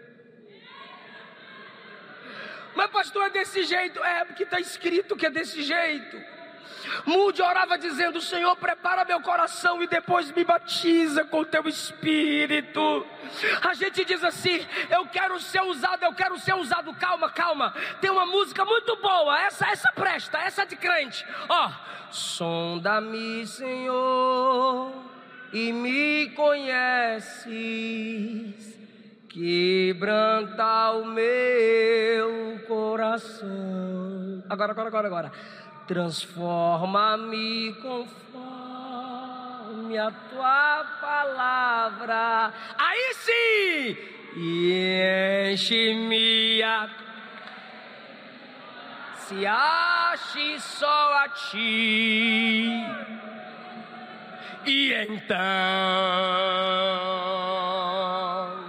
Mas pastor, é desse jeito. É, porque está escrito que é desse jeito. Moody orava dizendo: Senhor, prepara meu coração e depois me batiza com teu Espírito. A gente diz assim: eu quero ser usado, eu quero ser usado. Calma, calma. Tem uma música muito boa. Essa, essa presta, essa de crente. Ó, sonda-me, Senhor, e me conheces. Quebranta o meu coração. Agora, agora, agora, agora. Transforma-me conforme a tua palavra. Aí sim! E enche-me a... Se ache só a ti. E então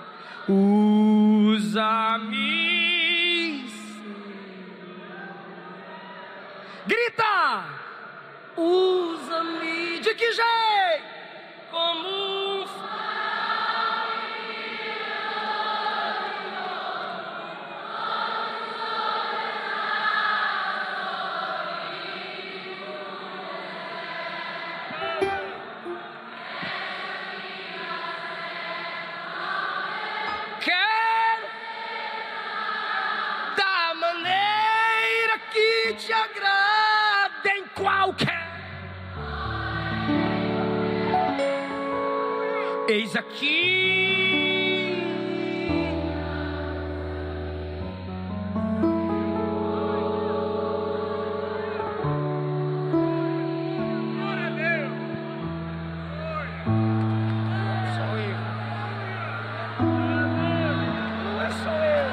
usa-me. Grita! Usa-me. De que jeito? Como um quero da maneira que te agrada. Qualquer. Eis aqui. Glória a Deus. Sou eu. Não é só eu.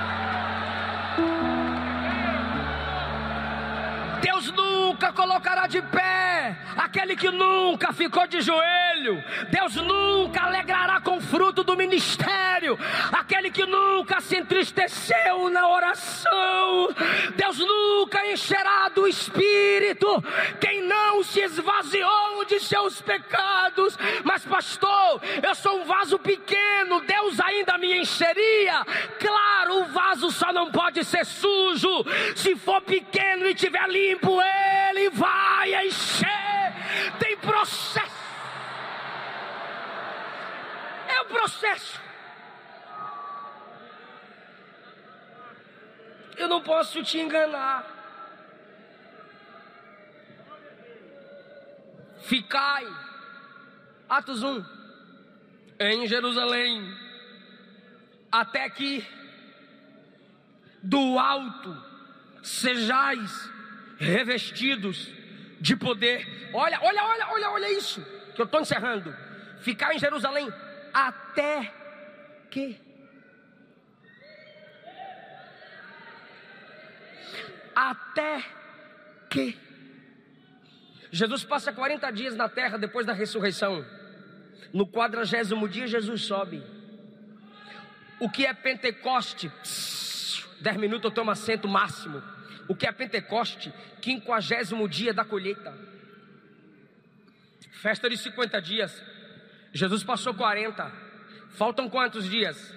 Deus nunca colocará de pé aquele que nunca ficou de joelho. Deus nunca alegrará com o fruto do ministério aquele que nunca se entristeceu na oração. Deus nunca encherá do Espírito quem não se esvaziou de seus pecados. Mas pastor, eu sou um vaso pequeno, Deus ainda me encheria. Claro, o vaso só não pode ser sujo. Se for pequeno e tiver limpo, ele vai encher. Tem processo. É o processo. Eu não posso te enganar. Ficai, Atos um, em Jerusalém, até que do alto sejais revestidos de poder. Olha, olha, olha, olha, olha isso que eu estou encerrando. Ficar em Jerusalém até que até que Jesus passa quarenta dias na terra depois da ressurreição. No quadragésimo dia Jesus sobe. O que é Pentecoste? Pss, dez minutos eu tomo assento máximo. O que é Pentecoste? Quinquagésimo dia da colheita. Festa de cinquenta dias. Jesus passou quarenta. Faltam quantos dias?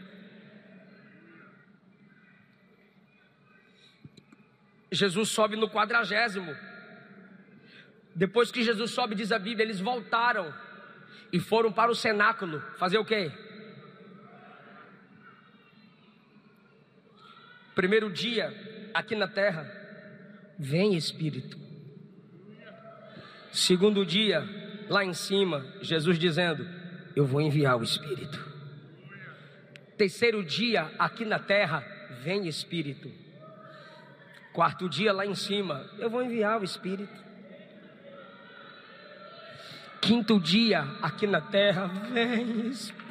Jesus sobe no quadragésimo. Depois que Jesus sobe, diz a Bíblia, eles voltaram e foram para o cenáculo. Fazer o quê? Primeiro dia aqui na terra, vem Espírito. Segundo dia, lá em cima, Jesus dizendo: eu vou enviar o Espírito. Terceiro dia aqui na terra, vem Espírito. Quarto dia lá em cima, eu vou enviar o Espírito. Quinto dia aqui na terra, vem Espírito.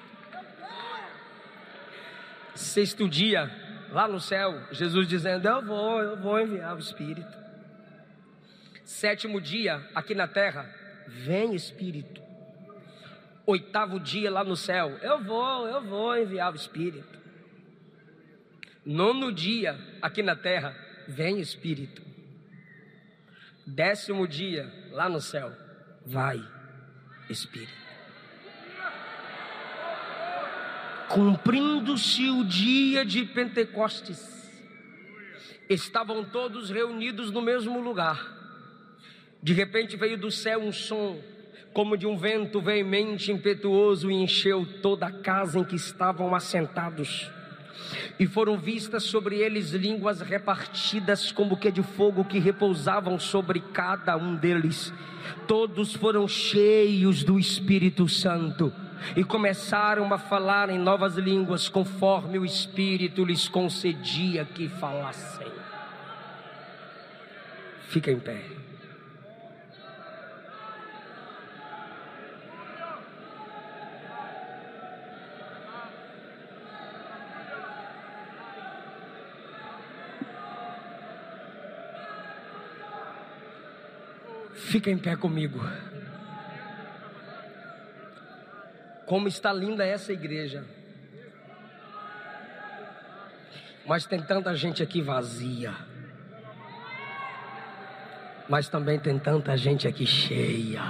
Sexto dia lá no céu, Jesus dizendo: eu vou, eu vou enviar o Espírito. Sétimo dia aqui na terra, vem Espírito. Oitavo dia lá no céu, eu vou, eu vou enviar o Espírito. Nono dia aqui na terra, vem Espírito. Décimo dia, lá no céu, vai, Espírito. Cumprindo-se o dia de Pentecostes, estavam todos reunidos no mesmo lugar. De repente veio do céu um som, como de um vento veemente, impetuoso, e encheu toda a casa em que estavam assentados. E foram vistas sobre eles línguas repartidas como que de fogo, que repousavam sobre cada um deles. Todos foram cheios do Espírito Santo e começaram a falar em novas línguas, conforme o Espírito lhes concedia que falassem. Fica em pé. Fica em pé comigo. Como está linda essa igreja. Mas tem tanta gente aqui vazia. Mas também tem tanta gente aqui cheia.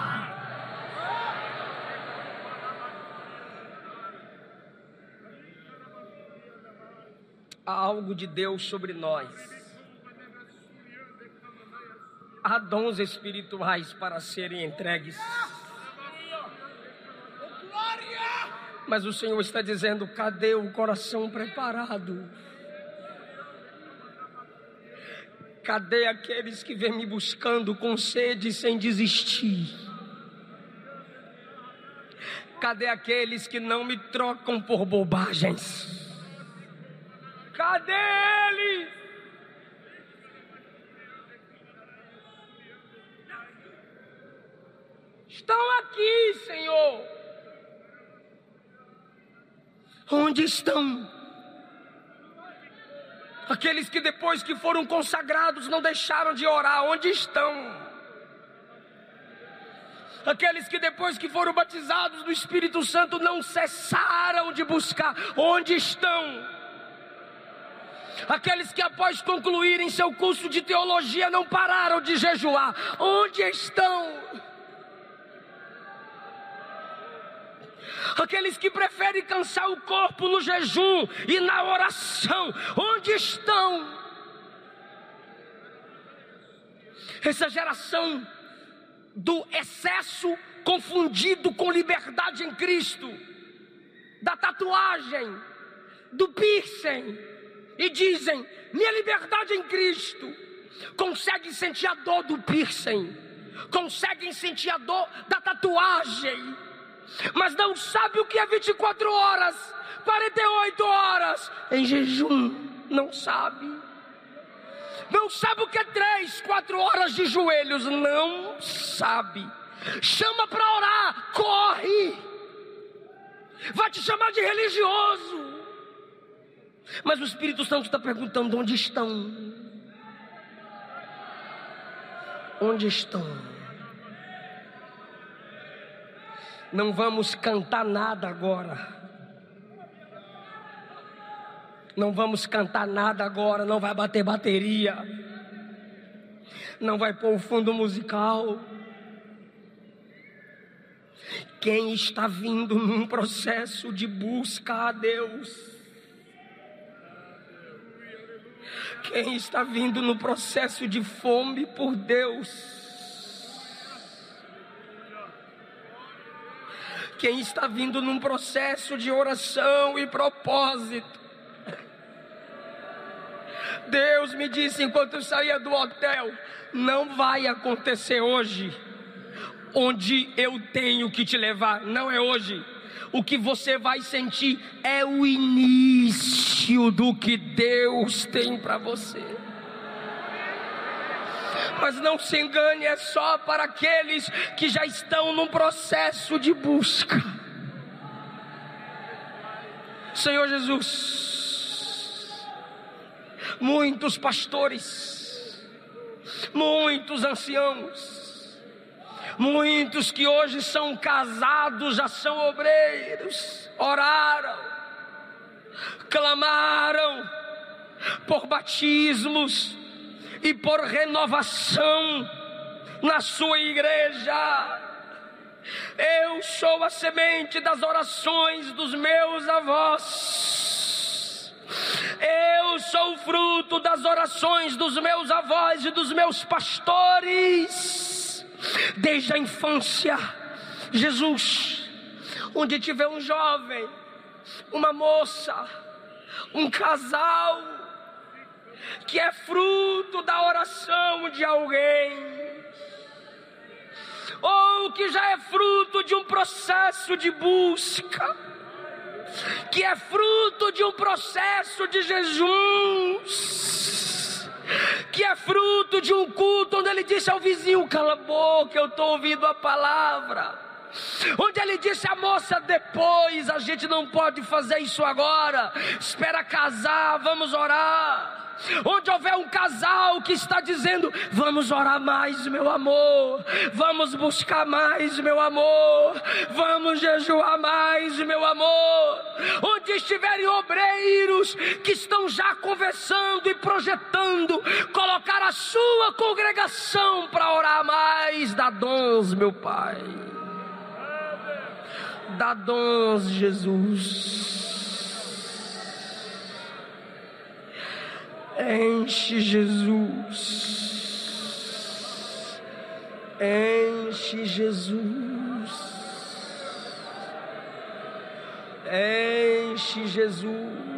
Há algo de Deus sobre nós. Há dons espirituais para serem entregues. Mas o Senhor está dizendo: cadê o coração preparado? Cadê aqueles que vêm me buscando com sede sem desistir? Cadê aqueles que não me trocam por bobagens? Cadê eles? Estão aqui, Senhor. Onde estão? Aqueles que depois que foram consagrados não deixaram de orar, onde estão? Aqueles que depois que foram batizados do Espírito Santo não cessaram de buscar, onde estão? Aqueles que após concluírem seu curso de teologia não pararam de jejuar, onde estão? Aqueles que preferem cansar o corpo no jejum e na oração, onde estão? Essa geração do excesso confundido com liberdade em Cristo, da tatuagem, do piercing, e dizem: minha liberdade em Cristo. Conseguem sentir a dor do piercing, conseguem sentir a dor da tatuagem, mas não sabe o que é vinte e quatro horas, quarenta e oito horas em jejum. Não sabe. Não sabe o que é três, quatro horas de joelhos. Não sabe. Chama para orar, corre. Vai te chamar de religioso. Mas o Espírito Santo está perguntando: onde estão? Onde estão? Não vamos cantar nada agora. Não vamos cantar nada agora. Não vai bater bateria. Não vai pôr o fundo musical. Quem está vindo num processo de busca a Deus, quem está vindo no processo de fome por Deus, quem está vindo num processo de oração e propósito. Deus me disse enquanto eu saía do hotel: não vai acontecer hoje onde eu tenho que te levar. Não é hoje. O que você vai sentir é o início do que Deus tem para você. Mas não se engane, é só para aqueles que já estão num processo de busca. Senhor Jesus, muitos pastores, muitos anciãos, muitos que hoje são casados, já são obreiros, oraram, clamaram por batismos e por renovação, na sua igreja. Eu sou a semente das orações dos meus avós. Eu sou o fruto das orações dos meus avós e dos meus pastores. Desde a infância, Jesus, onde tiver um jovem, uma moça, um casal, que é fruto da oração de alguém, ou que já é fruto de um processo de busca, que é fruto de um processo de jejuns, que é fruto de um culto onde ele disse ao vizinho: cala a boca, eu estou ouvindo a palavra. Onde ele disse à moça: depois, a gente não pode fazer isso agora, espera casar, vamos orar. Onde houver um casal que está dizendo: vamos orar mais, meu amor, vamos buscar mais, meu amor, vamos jejuar mais, meu amor. Onde estiverem obreiros que estão já conversando e projetando colocar a sua congregação para orar mais, dá dons, meu Pai, dá dons, Jesus. Enche, Jesus, enche, Jesus, enche, Jesus.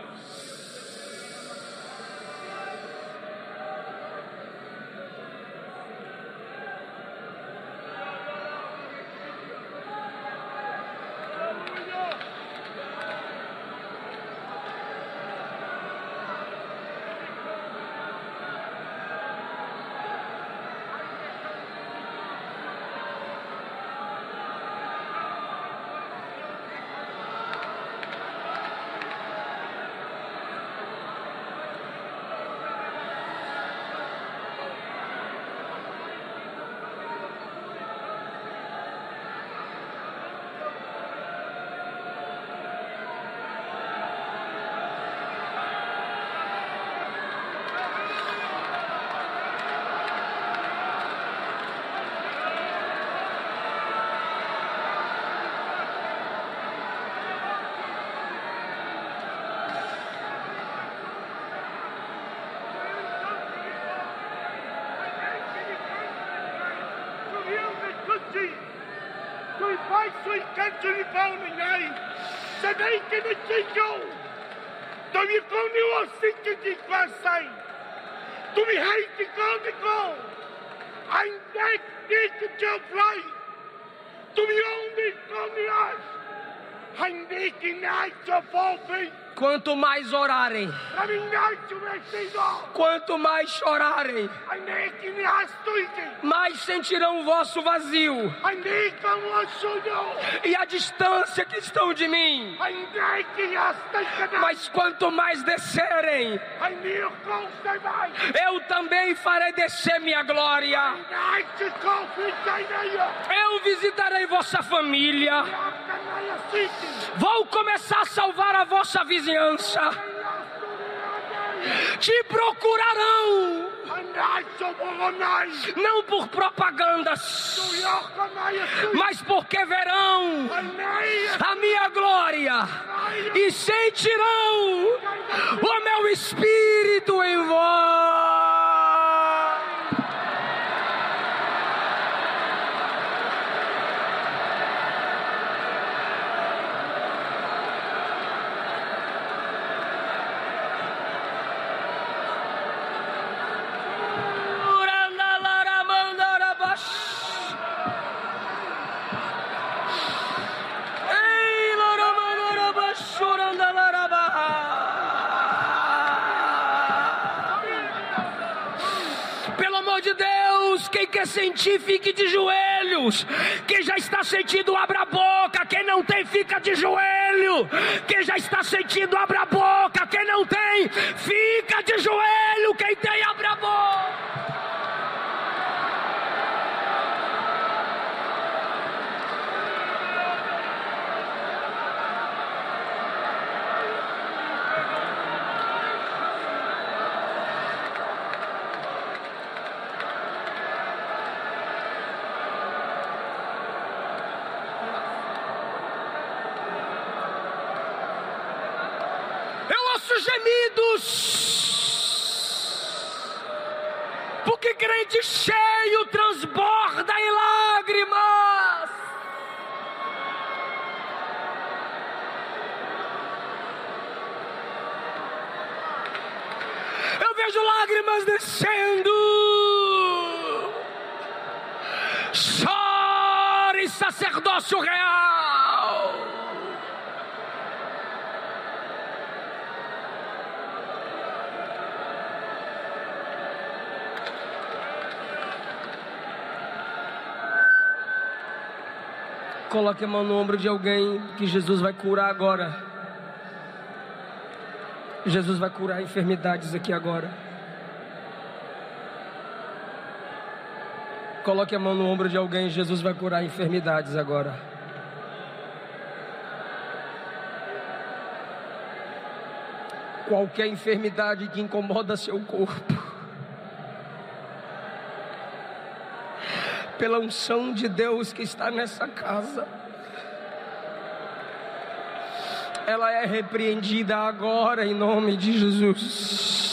Tôi phải suy căn suy bao mình này sẽ thấy cái nó chơi nhau. Tôi biết con nếu ở sinh cái gì qua say. Tôi biết hay cái con cái con. Anh đã đi cái job right. Tôi biết ông đi con đi ăn. Anh đi cái này cho vô vị. Quanto mais orarem, quanto mais chorarem, mais sentirão o vosso vazio e a distância que estão de mim. Mas quanto mais descerem, eu também farei descer minha glória. Eu visitarei vossa família. Vou começar a salvar a vossa vizinhança. Te procurarão, não por propagandas, mas porque verão a minha glória e sentirão o meu espírito em vós. Quem quer sentir, fique de joelhos. Quem já está sentindo, abra a boca. Quem não tem, fica de joelho. Quem já está sentindo, abra a boca. Quem não tem, fica de joelho. Quem tem, abra a boca. gemidos. Porque crente cheio transborda em lágrimas. Eu vejo lágrimas descendo. Chore, sacerdócio real. Coloque a mão no ombro de alguém que Jesus vai curar agora. Jesus vai curar enfermidades aqui agora. Coloque a mão no ombro de alguém, Jesus vai curar enfermidades agora. Qualquer enfermidade que incomoda seu corpo, pela unção de Deus que está nessa casa, ela é repreendida agora em nome de Jesus.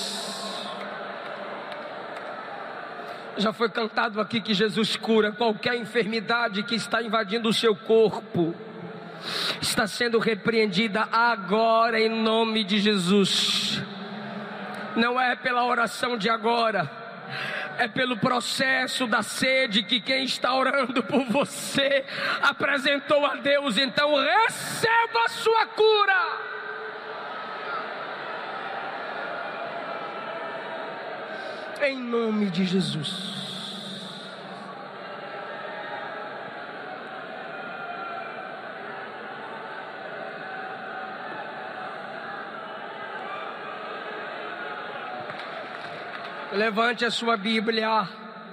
Já foi cantado aqui que Jesus cura qualquer enfermidade que está invadindo o seu corpo. Está sendo repreendida agora em nome de Jesus. Não é pela oração de agora, é pelo processo da sede que quem está orando por você apresentou a Deus. Então receba a sua cura. Em nome de Jesus. Levante a sua Bíblia.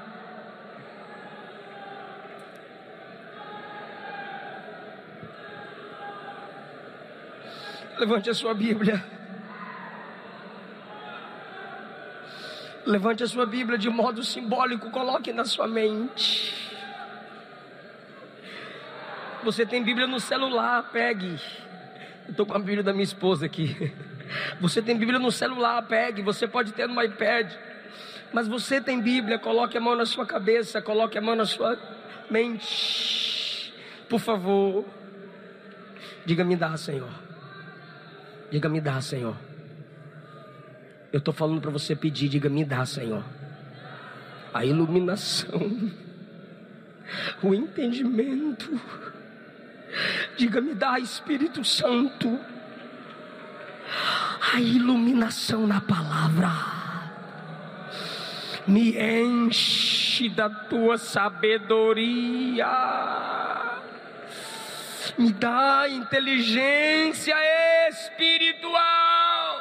Levante a sua Bíblia. Levante a sua Bíblia de modo simbólico, coloque na sua mente. Você tem Bíblia no celular, pegue. Eu estou com a Bíblia da minha esposa aqui. Você tem Bíblia no celular, pegue. Você pode ter no iPad. Mas você tem Bíblia, coloque a mão na sua cabeça, coloque a mão na sua mente. Por favor. Diga, me dá, Senhor. Diga, me dá, Senhor. Eu estou falando para você pedir, diga, me dá, Senhor, a iluminação, o entendimento. Diga, me dá, Espírito Santo, a iluminação na palavra. Me enche da tua sabedoria. Me dá inteligência espiritual.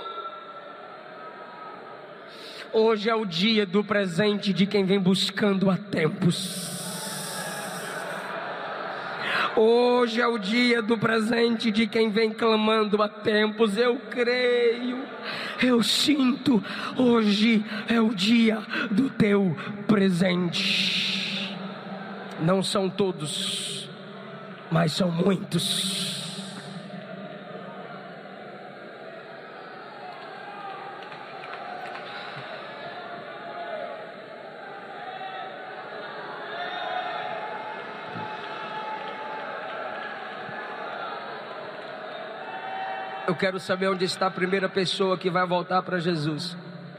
Hoje é o dia do presente de quem vem buscando há tempos. Hoje é o dia do presente de quem vem clamando há tempos. Eu creio, eu sinto. Hoje é o dia do teu presente. Não são todos, mas são muitos. Eu quero saber onde está a primeira pessoa que vai voltar para Jesus.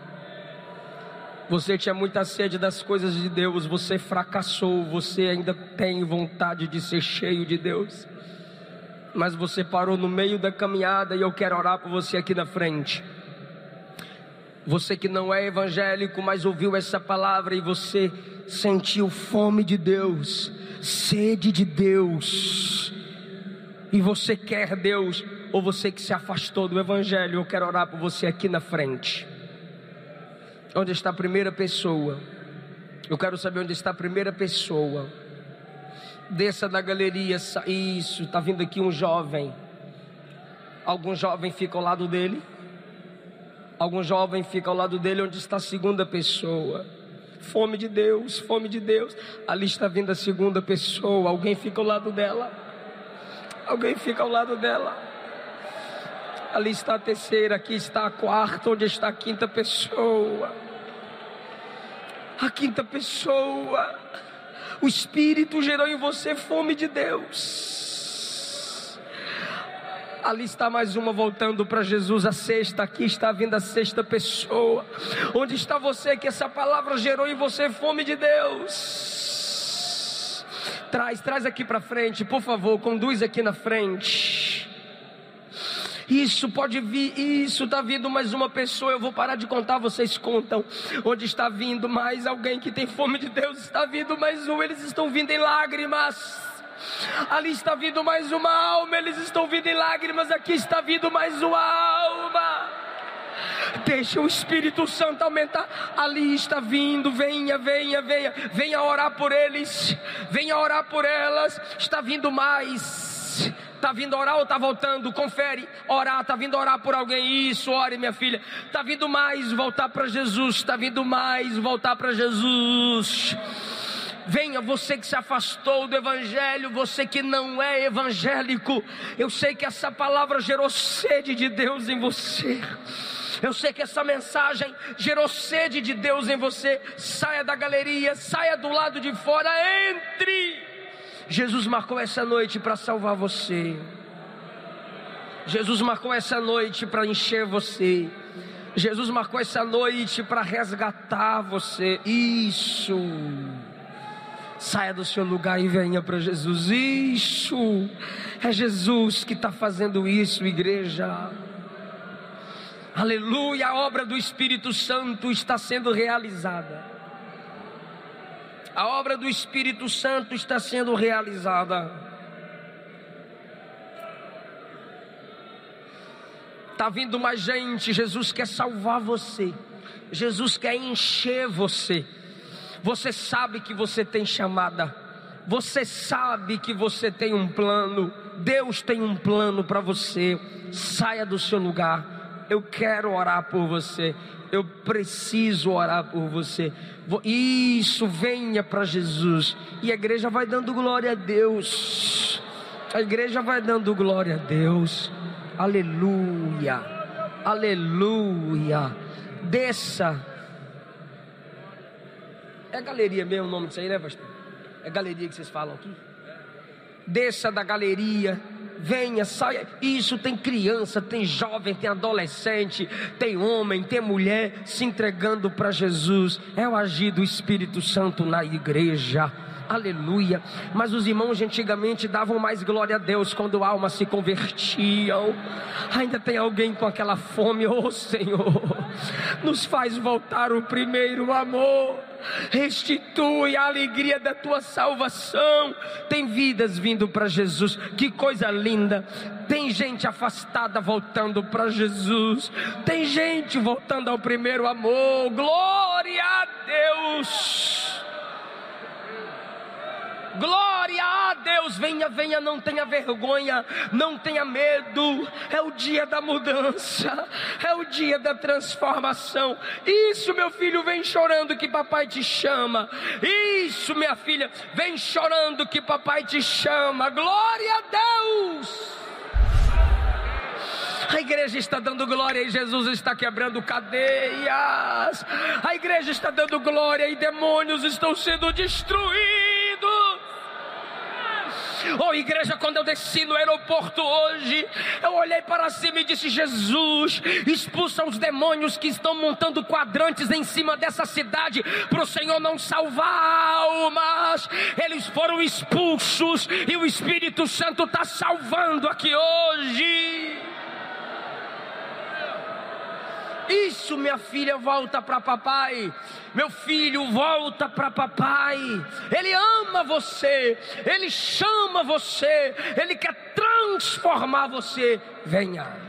Você tinha muita sede das coisas de Deus, você fracassou, você ainda tem vontade de ser cheio de Deus, mas você parou no meio da caminhada, e eu quero orar por você aqui na frente. Você que não é evangélico, mas ouviu essa palavra e você sentiu fome de Deus, sede de Deus, e você quer Deus, ou você que se afastou do evangelho, eu quero orar por você aqui na frente. Onde está a primeira pessoa? Eu quero saber onde está a primeira pessoa. Desça da galeria. Isso, está vindo aqui um jovem. Algum jovem fica ao lado dele? Algum jovem fica ao lado dele? Onde está a segunda pessoa? Fome de Deus, fome de Deus. Ali está vindo a segunda pessoa. Alguém fica ao lado dela? Alguém fica ao lado dela? Ali está a terceira, aqui está a quarta, onde está a quinta pessoa? A quinta pessoa, o Espírito gerou em você fome de Deus. Ali está mais uma voltando para Jesus, a sexta, aqui está vindo a sexta pessoa. Onde está você que essa palavra gerou em você fome de Deus? Traz, traz aqui para frente, por favor, conduz aqui na frente. Isso, pode vir, isso, está vindo mais uma pessoa, eu vou parar de contar, vocês contam. Onde está vindo mais alguém que tem fome de Deus, está vindo mais um, eles estão vindo em lágrimas. Ali está vindo mais uma alma, eles estão vindo em lágrimas, aqui está vindo mais uma alma. Deixa o Espírito Santo aumentar. Ali está vindo, venha, venha, venha, venha orar por eles, venha orar por elas, está vindo mais. Está vindo orar ou está voltando? Confere, orar, está vindo orar por alguém. Isso, ore minha filha. Está vindo mais voltar para Jesus. Está vindo mais voltar para Jesus. Venha, você que se afastou do Evangelho, você que não é evangélico. Eu sei que essa palavra gerou sede de Deus em você. Eu sei que essa mensagem gerou sede de Deus em você. Saia da galeria, saia do lado de fora, entre. Jesus marcou essa noite para salvar você. Jesus marcou essa noite para encher você. Jesus marcou essa noite para resgatar você. Isso. Saia do seu lugar e venha para Jesus. Isso. É Jesus que está fazendo isso, igreja. Aleluia. A obra do Espírito Santo está sendo realizada. A obra do Espírito Santo está sendo realizada. Está vindo mais gente. Jesus quer salvar você. Jesus quer encher você. Você sabe que você tem chamada. Você sabe que você tem um plano. Deus tem um plano para você. Saia do seu lugar. Eu quero orar por você. Eu preciso orar por você. Isso, venha para Jesus. E a igreja vai dando glória a Deus. A igreja vai dando glória a Deus. Aleluia. Aleluia. Desça. É galeria mesmo o nome disso aí, né, pastor? É galeria que vocês falam aqui? Desça da galeria. Venha, saia. Isso, tem criança, tem jovem, tem adolescente, tem homem, tem mulher se entregando para Jesus. É o agir do Espírito Santo na igreja. Aleluia. Mas os irmãos antigamente davam mais glória a Deus quando almas se convertiam. Ainda tem alguém com aquela fome. Oh Senhor, nos faz voltar o primeiro amor. Restitui a alegria da tua salvação. Tem vidas vindo para Jesus. Que coisa linda. Tem gente afastada voltando para Jesus. Tem gente voltando ao primeiro amor. Glória a Deus. Glória a Deus. Venha, venha, não tenha vergonha, não tenha medo. É o dia da mudança, é o dia da transformação. Isso, meu filho, vem chorando que papai te chama. Isso, minha filha, vem chorando que papai te chama. Glória a Deus. A igreja está dando glória e Jesus está quebrando cadeias. A igreja está dando glória e demônios estão sendo destruídos. Oh igreja, quando eu desci no aeroporto hoje, eu olhei para cima e disse: Jesus, expulsa os demônios que estão montando quadrantes em cima dessa cidade para o Senhor não salvar almas. Eles foram expulsos e o Espírito Santo está salvando aqui hoje. Isso, minha filha, volta para papai. Meu filho, volta para papai. Ele ama você, ele chama você, ele quer transformar você. Venha.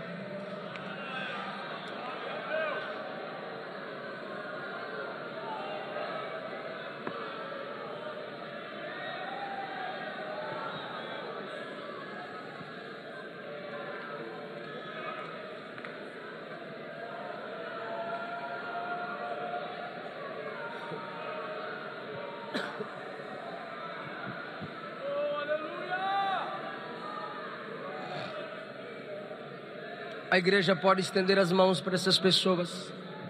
A igreja pode estender as mãos para essas pessoas.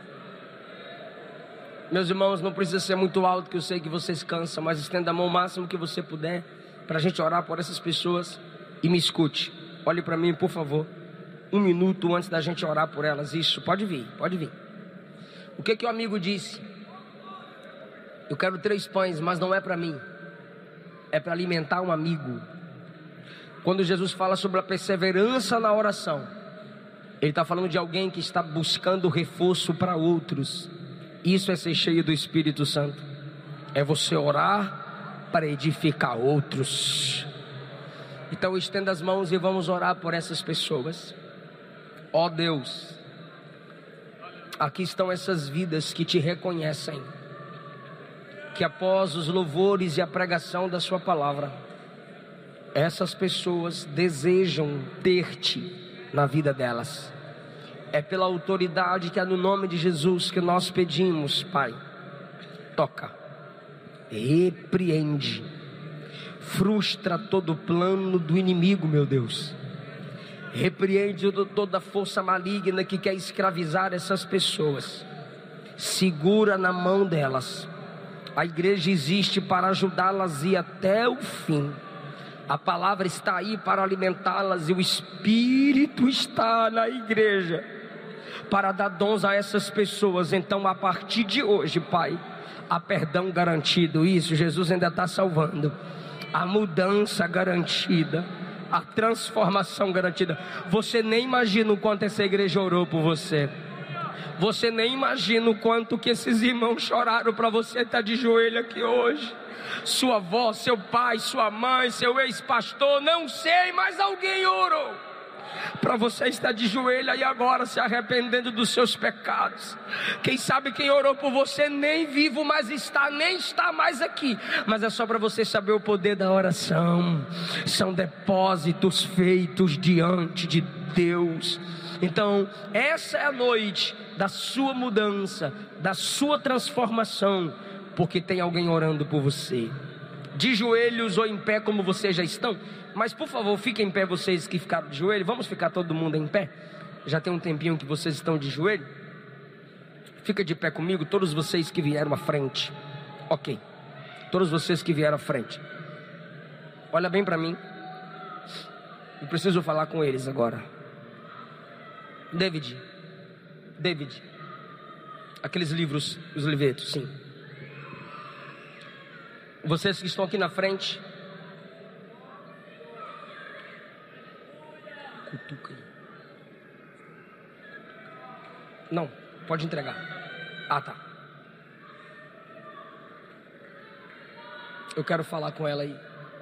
Meus irmãos, não precisa ser muito alto, que eu sei que vocês cansam, mas estenda a mão o máximo que você puder, para a gente orar por essas pessoas. E me escute, olhe para mim, por favor, um minuto antes da gente orar por elas. Isso, pode vir, pode vir. O que que o amigo disse? Eu quero três pães, mas não é para mim, é para alimentar um amigo. Quando Jesus fala sobre a perseverança na oração, Ele está falando de alguém que está buscando reforço para outros. Isso é ser cheio do Espírito Santo. É você orar para edificar outros. Então estenda as mãos e vamos orar por essas pessoas. Ó Deus, aqui estão essas vidas que te reconhecem, que após os louvores e a pregação da sua palavra, essas pessoas desejam ter-te na vida delas. É pela autoridade que é no nome de Jesus que nós pedimos, Pai. Toca, repreende, frustra todo o plano do inimigo, meu Deus. Repreende toda força maligna que quer escravizar essas pessoas. Segura na mão delas. A igreja existe para ajudá-las e até o fim. A palavra está aí para alimentá-las e o Espírito está na igreja para dar dons a essas pessoas. Então, a partir de hoje, Pai, há perdão garantido. Isso, Jesus ainda está salvando. A mudança garantida, a transformação garantida. Você nem imagina o quanto essa igreja orou por você. Você nem imagina o quanto que esses irmãos choraram para você estar de joelho aqui hoje. Sua avó, seu pai, sua mãe, seu ex-pastor, não sei, mas alguém orou para você estar de joelho aí agora, se arrependendo dos seus pecados. Quem sabe quem orou por você nem vivo mais está, nem está mais aqui, mas é só para você saber o poder da oração. São depósitos feitos diante de Deus. Então essa é a noite da sua mudança, da sua transformação, porque tem alguém orando por você. De joelhos ou em pé, como vocês já estão. Mas por favor, fiquem em pé vocês que ficaram de joelho. Vamos ficar todo mundo em pé. Já tem um tempinho que vocês estão de joelho. Fica de pé comigo, todos vocês que vieram à frente. Ok, todos vocês que vieram à frente. Olha bem para mim. Eu preciso falar com eles agora. David, David, aqueles livros, os livretos, sim. Vocês que estão aqui na frente, cutuca aí. Não, pode entregar. Ah, tá. Eu quero falar com ela aí.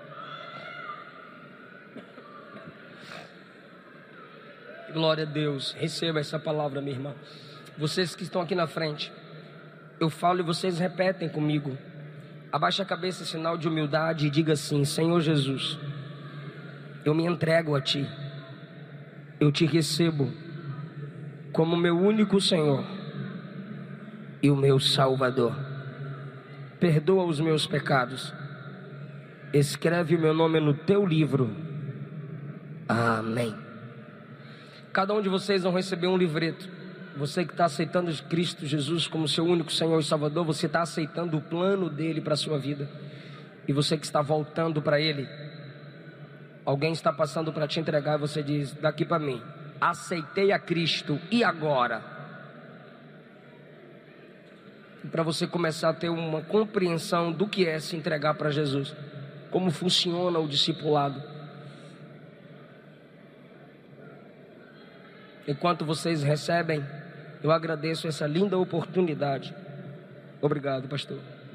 Glória a Deus. Receba essa palavra, minha irmã. Vocês que estão aqui na frente, eu falo e vocês repetem comigo. Abaixe a cabeça, sinal de humildade, e diga assim: Senhor Jesus, eu me entrego a Ti. Eu Te recebo como meu único Senhor e o meu Salvador. Perdoa os meus pecados. Escreve o meu nome no Teu livro. Amém. Cada um de vocês vão receber um livreto. Você que está aceitando Cristo Jesus como seu único Senhor e Salvador, você está aceitando o plano dele para a sua vida. E você que está voltando para ele, alguém está passando para te entregar, e você diz: daqui para mim, aceitei a Cristo, e agora? Para você começar a ter uma compreensão do que é se entregar para Jesus, como funciona o discipulado. Enquanto vocês recebem, eu agradeço essa linda oportunidade. Obrigado, pastor.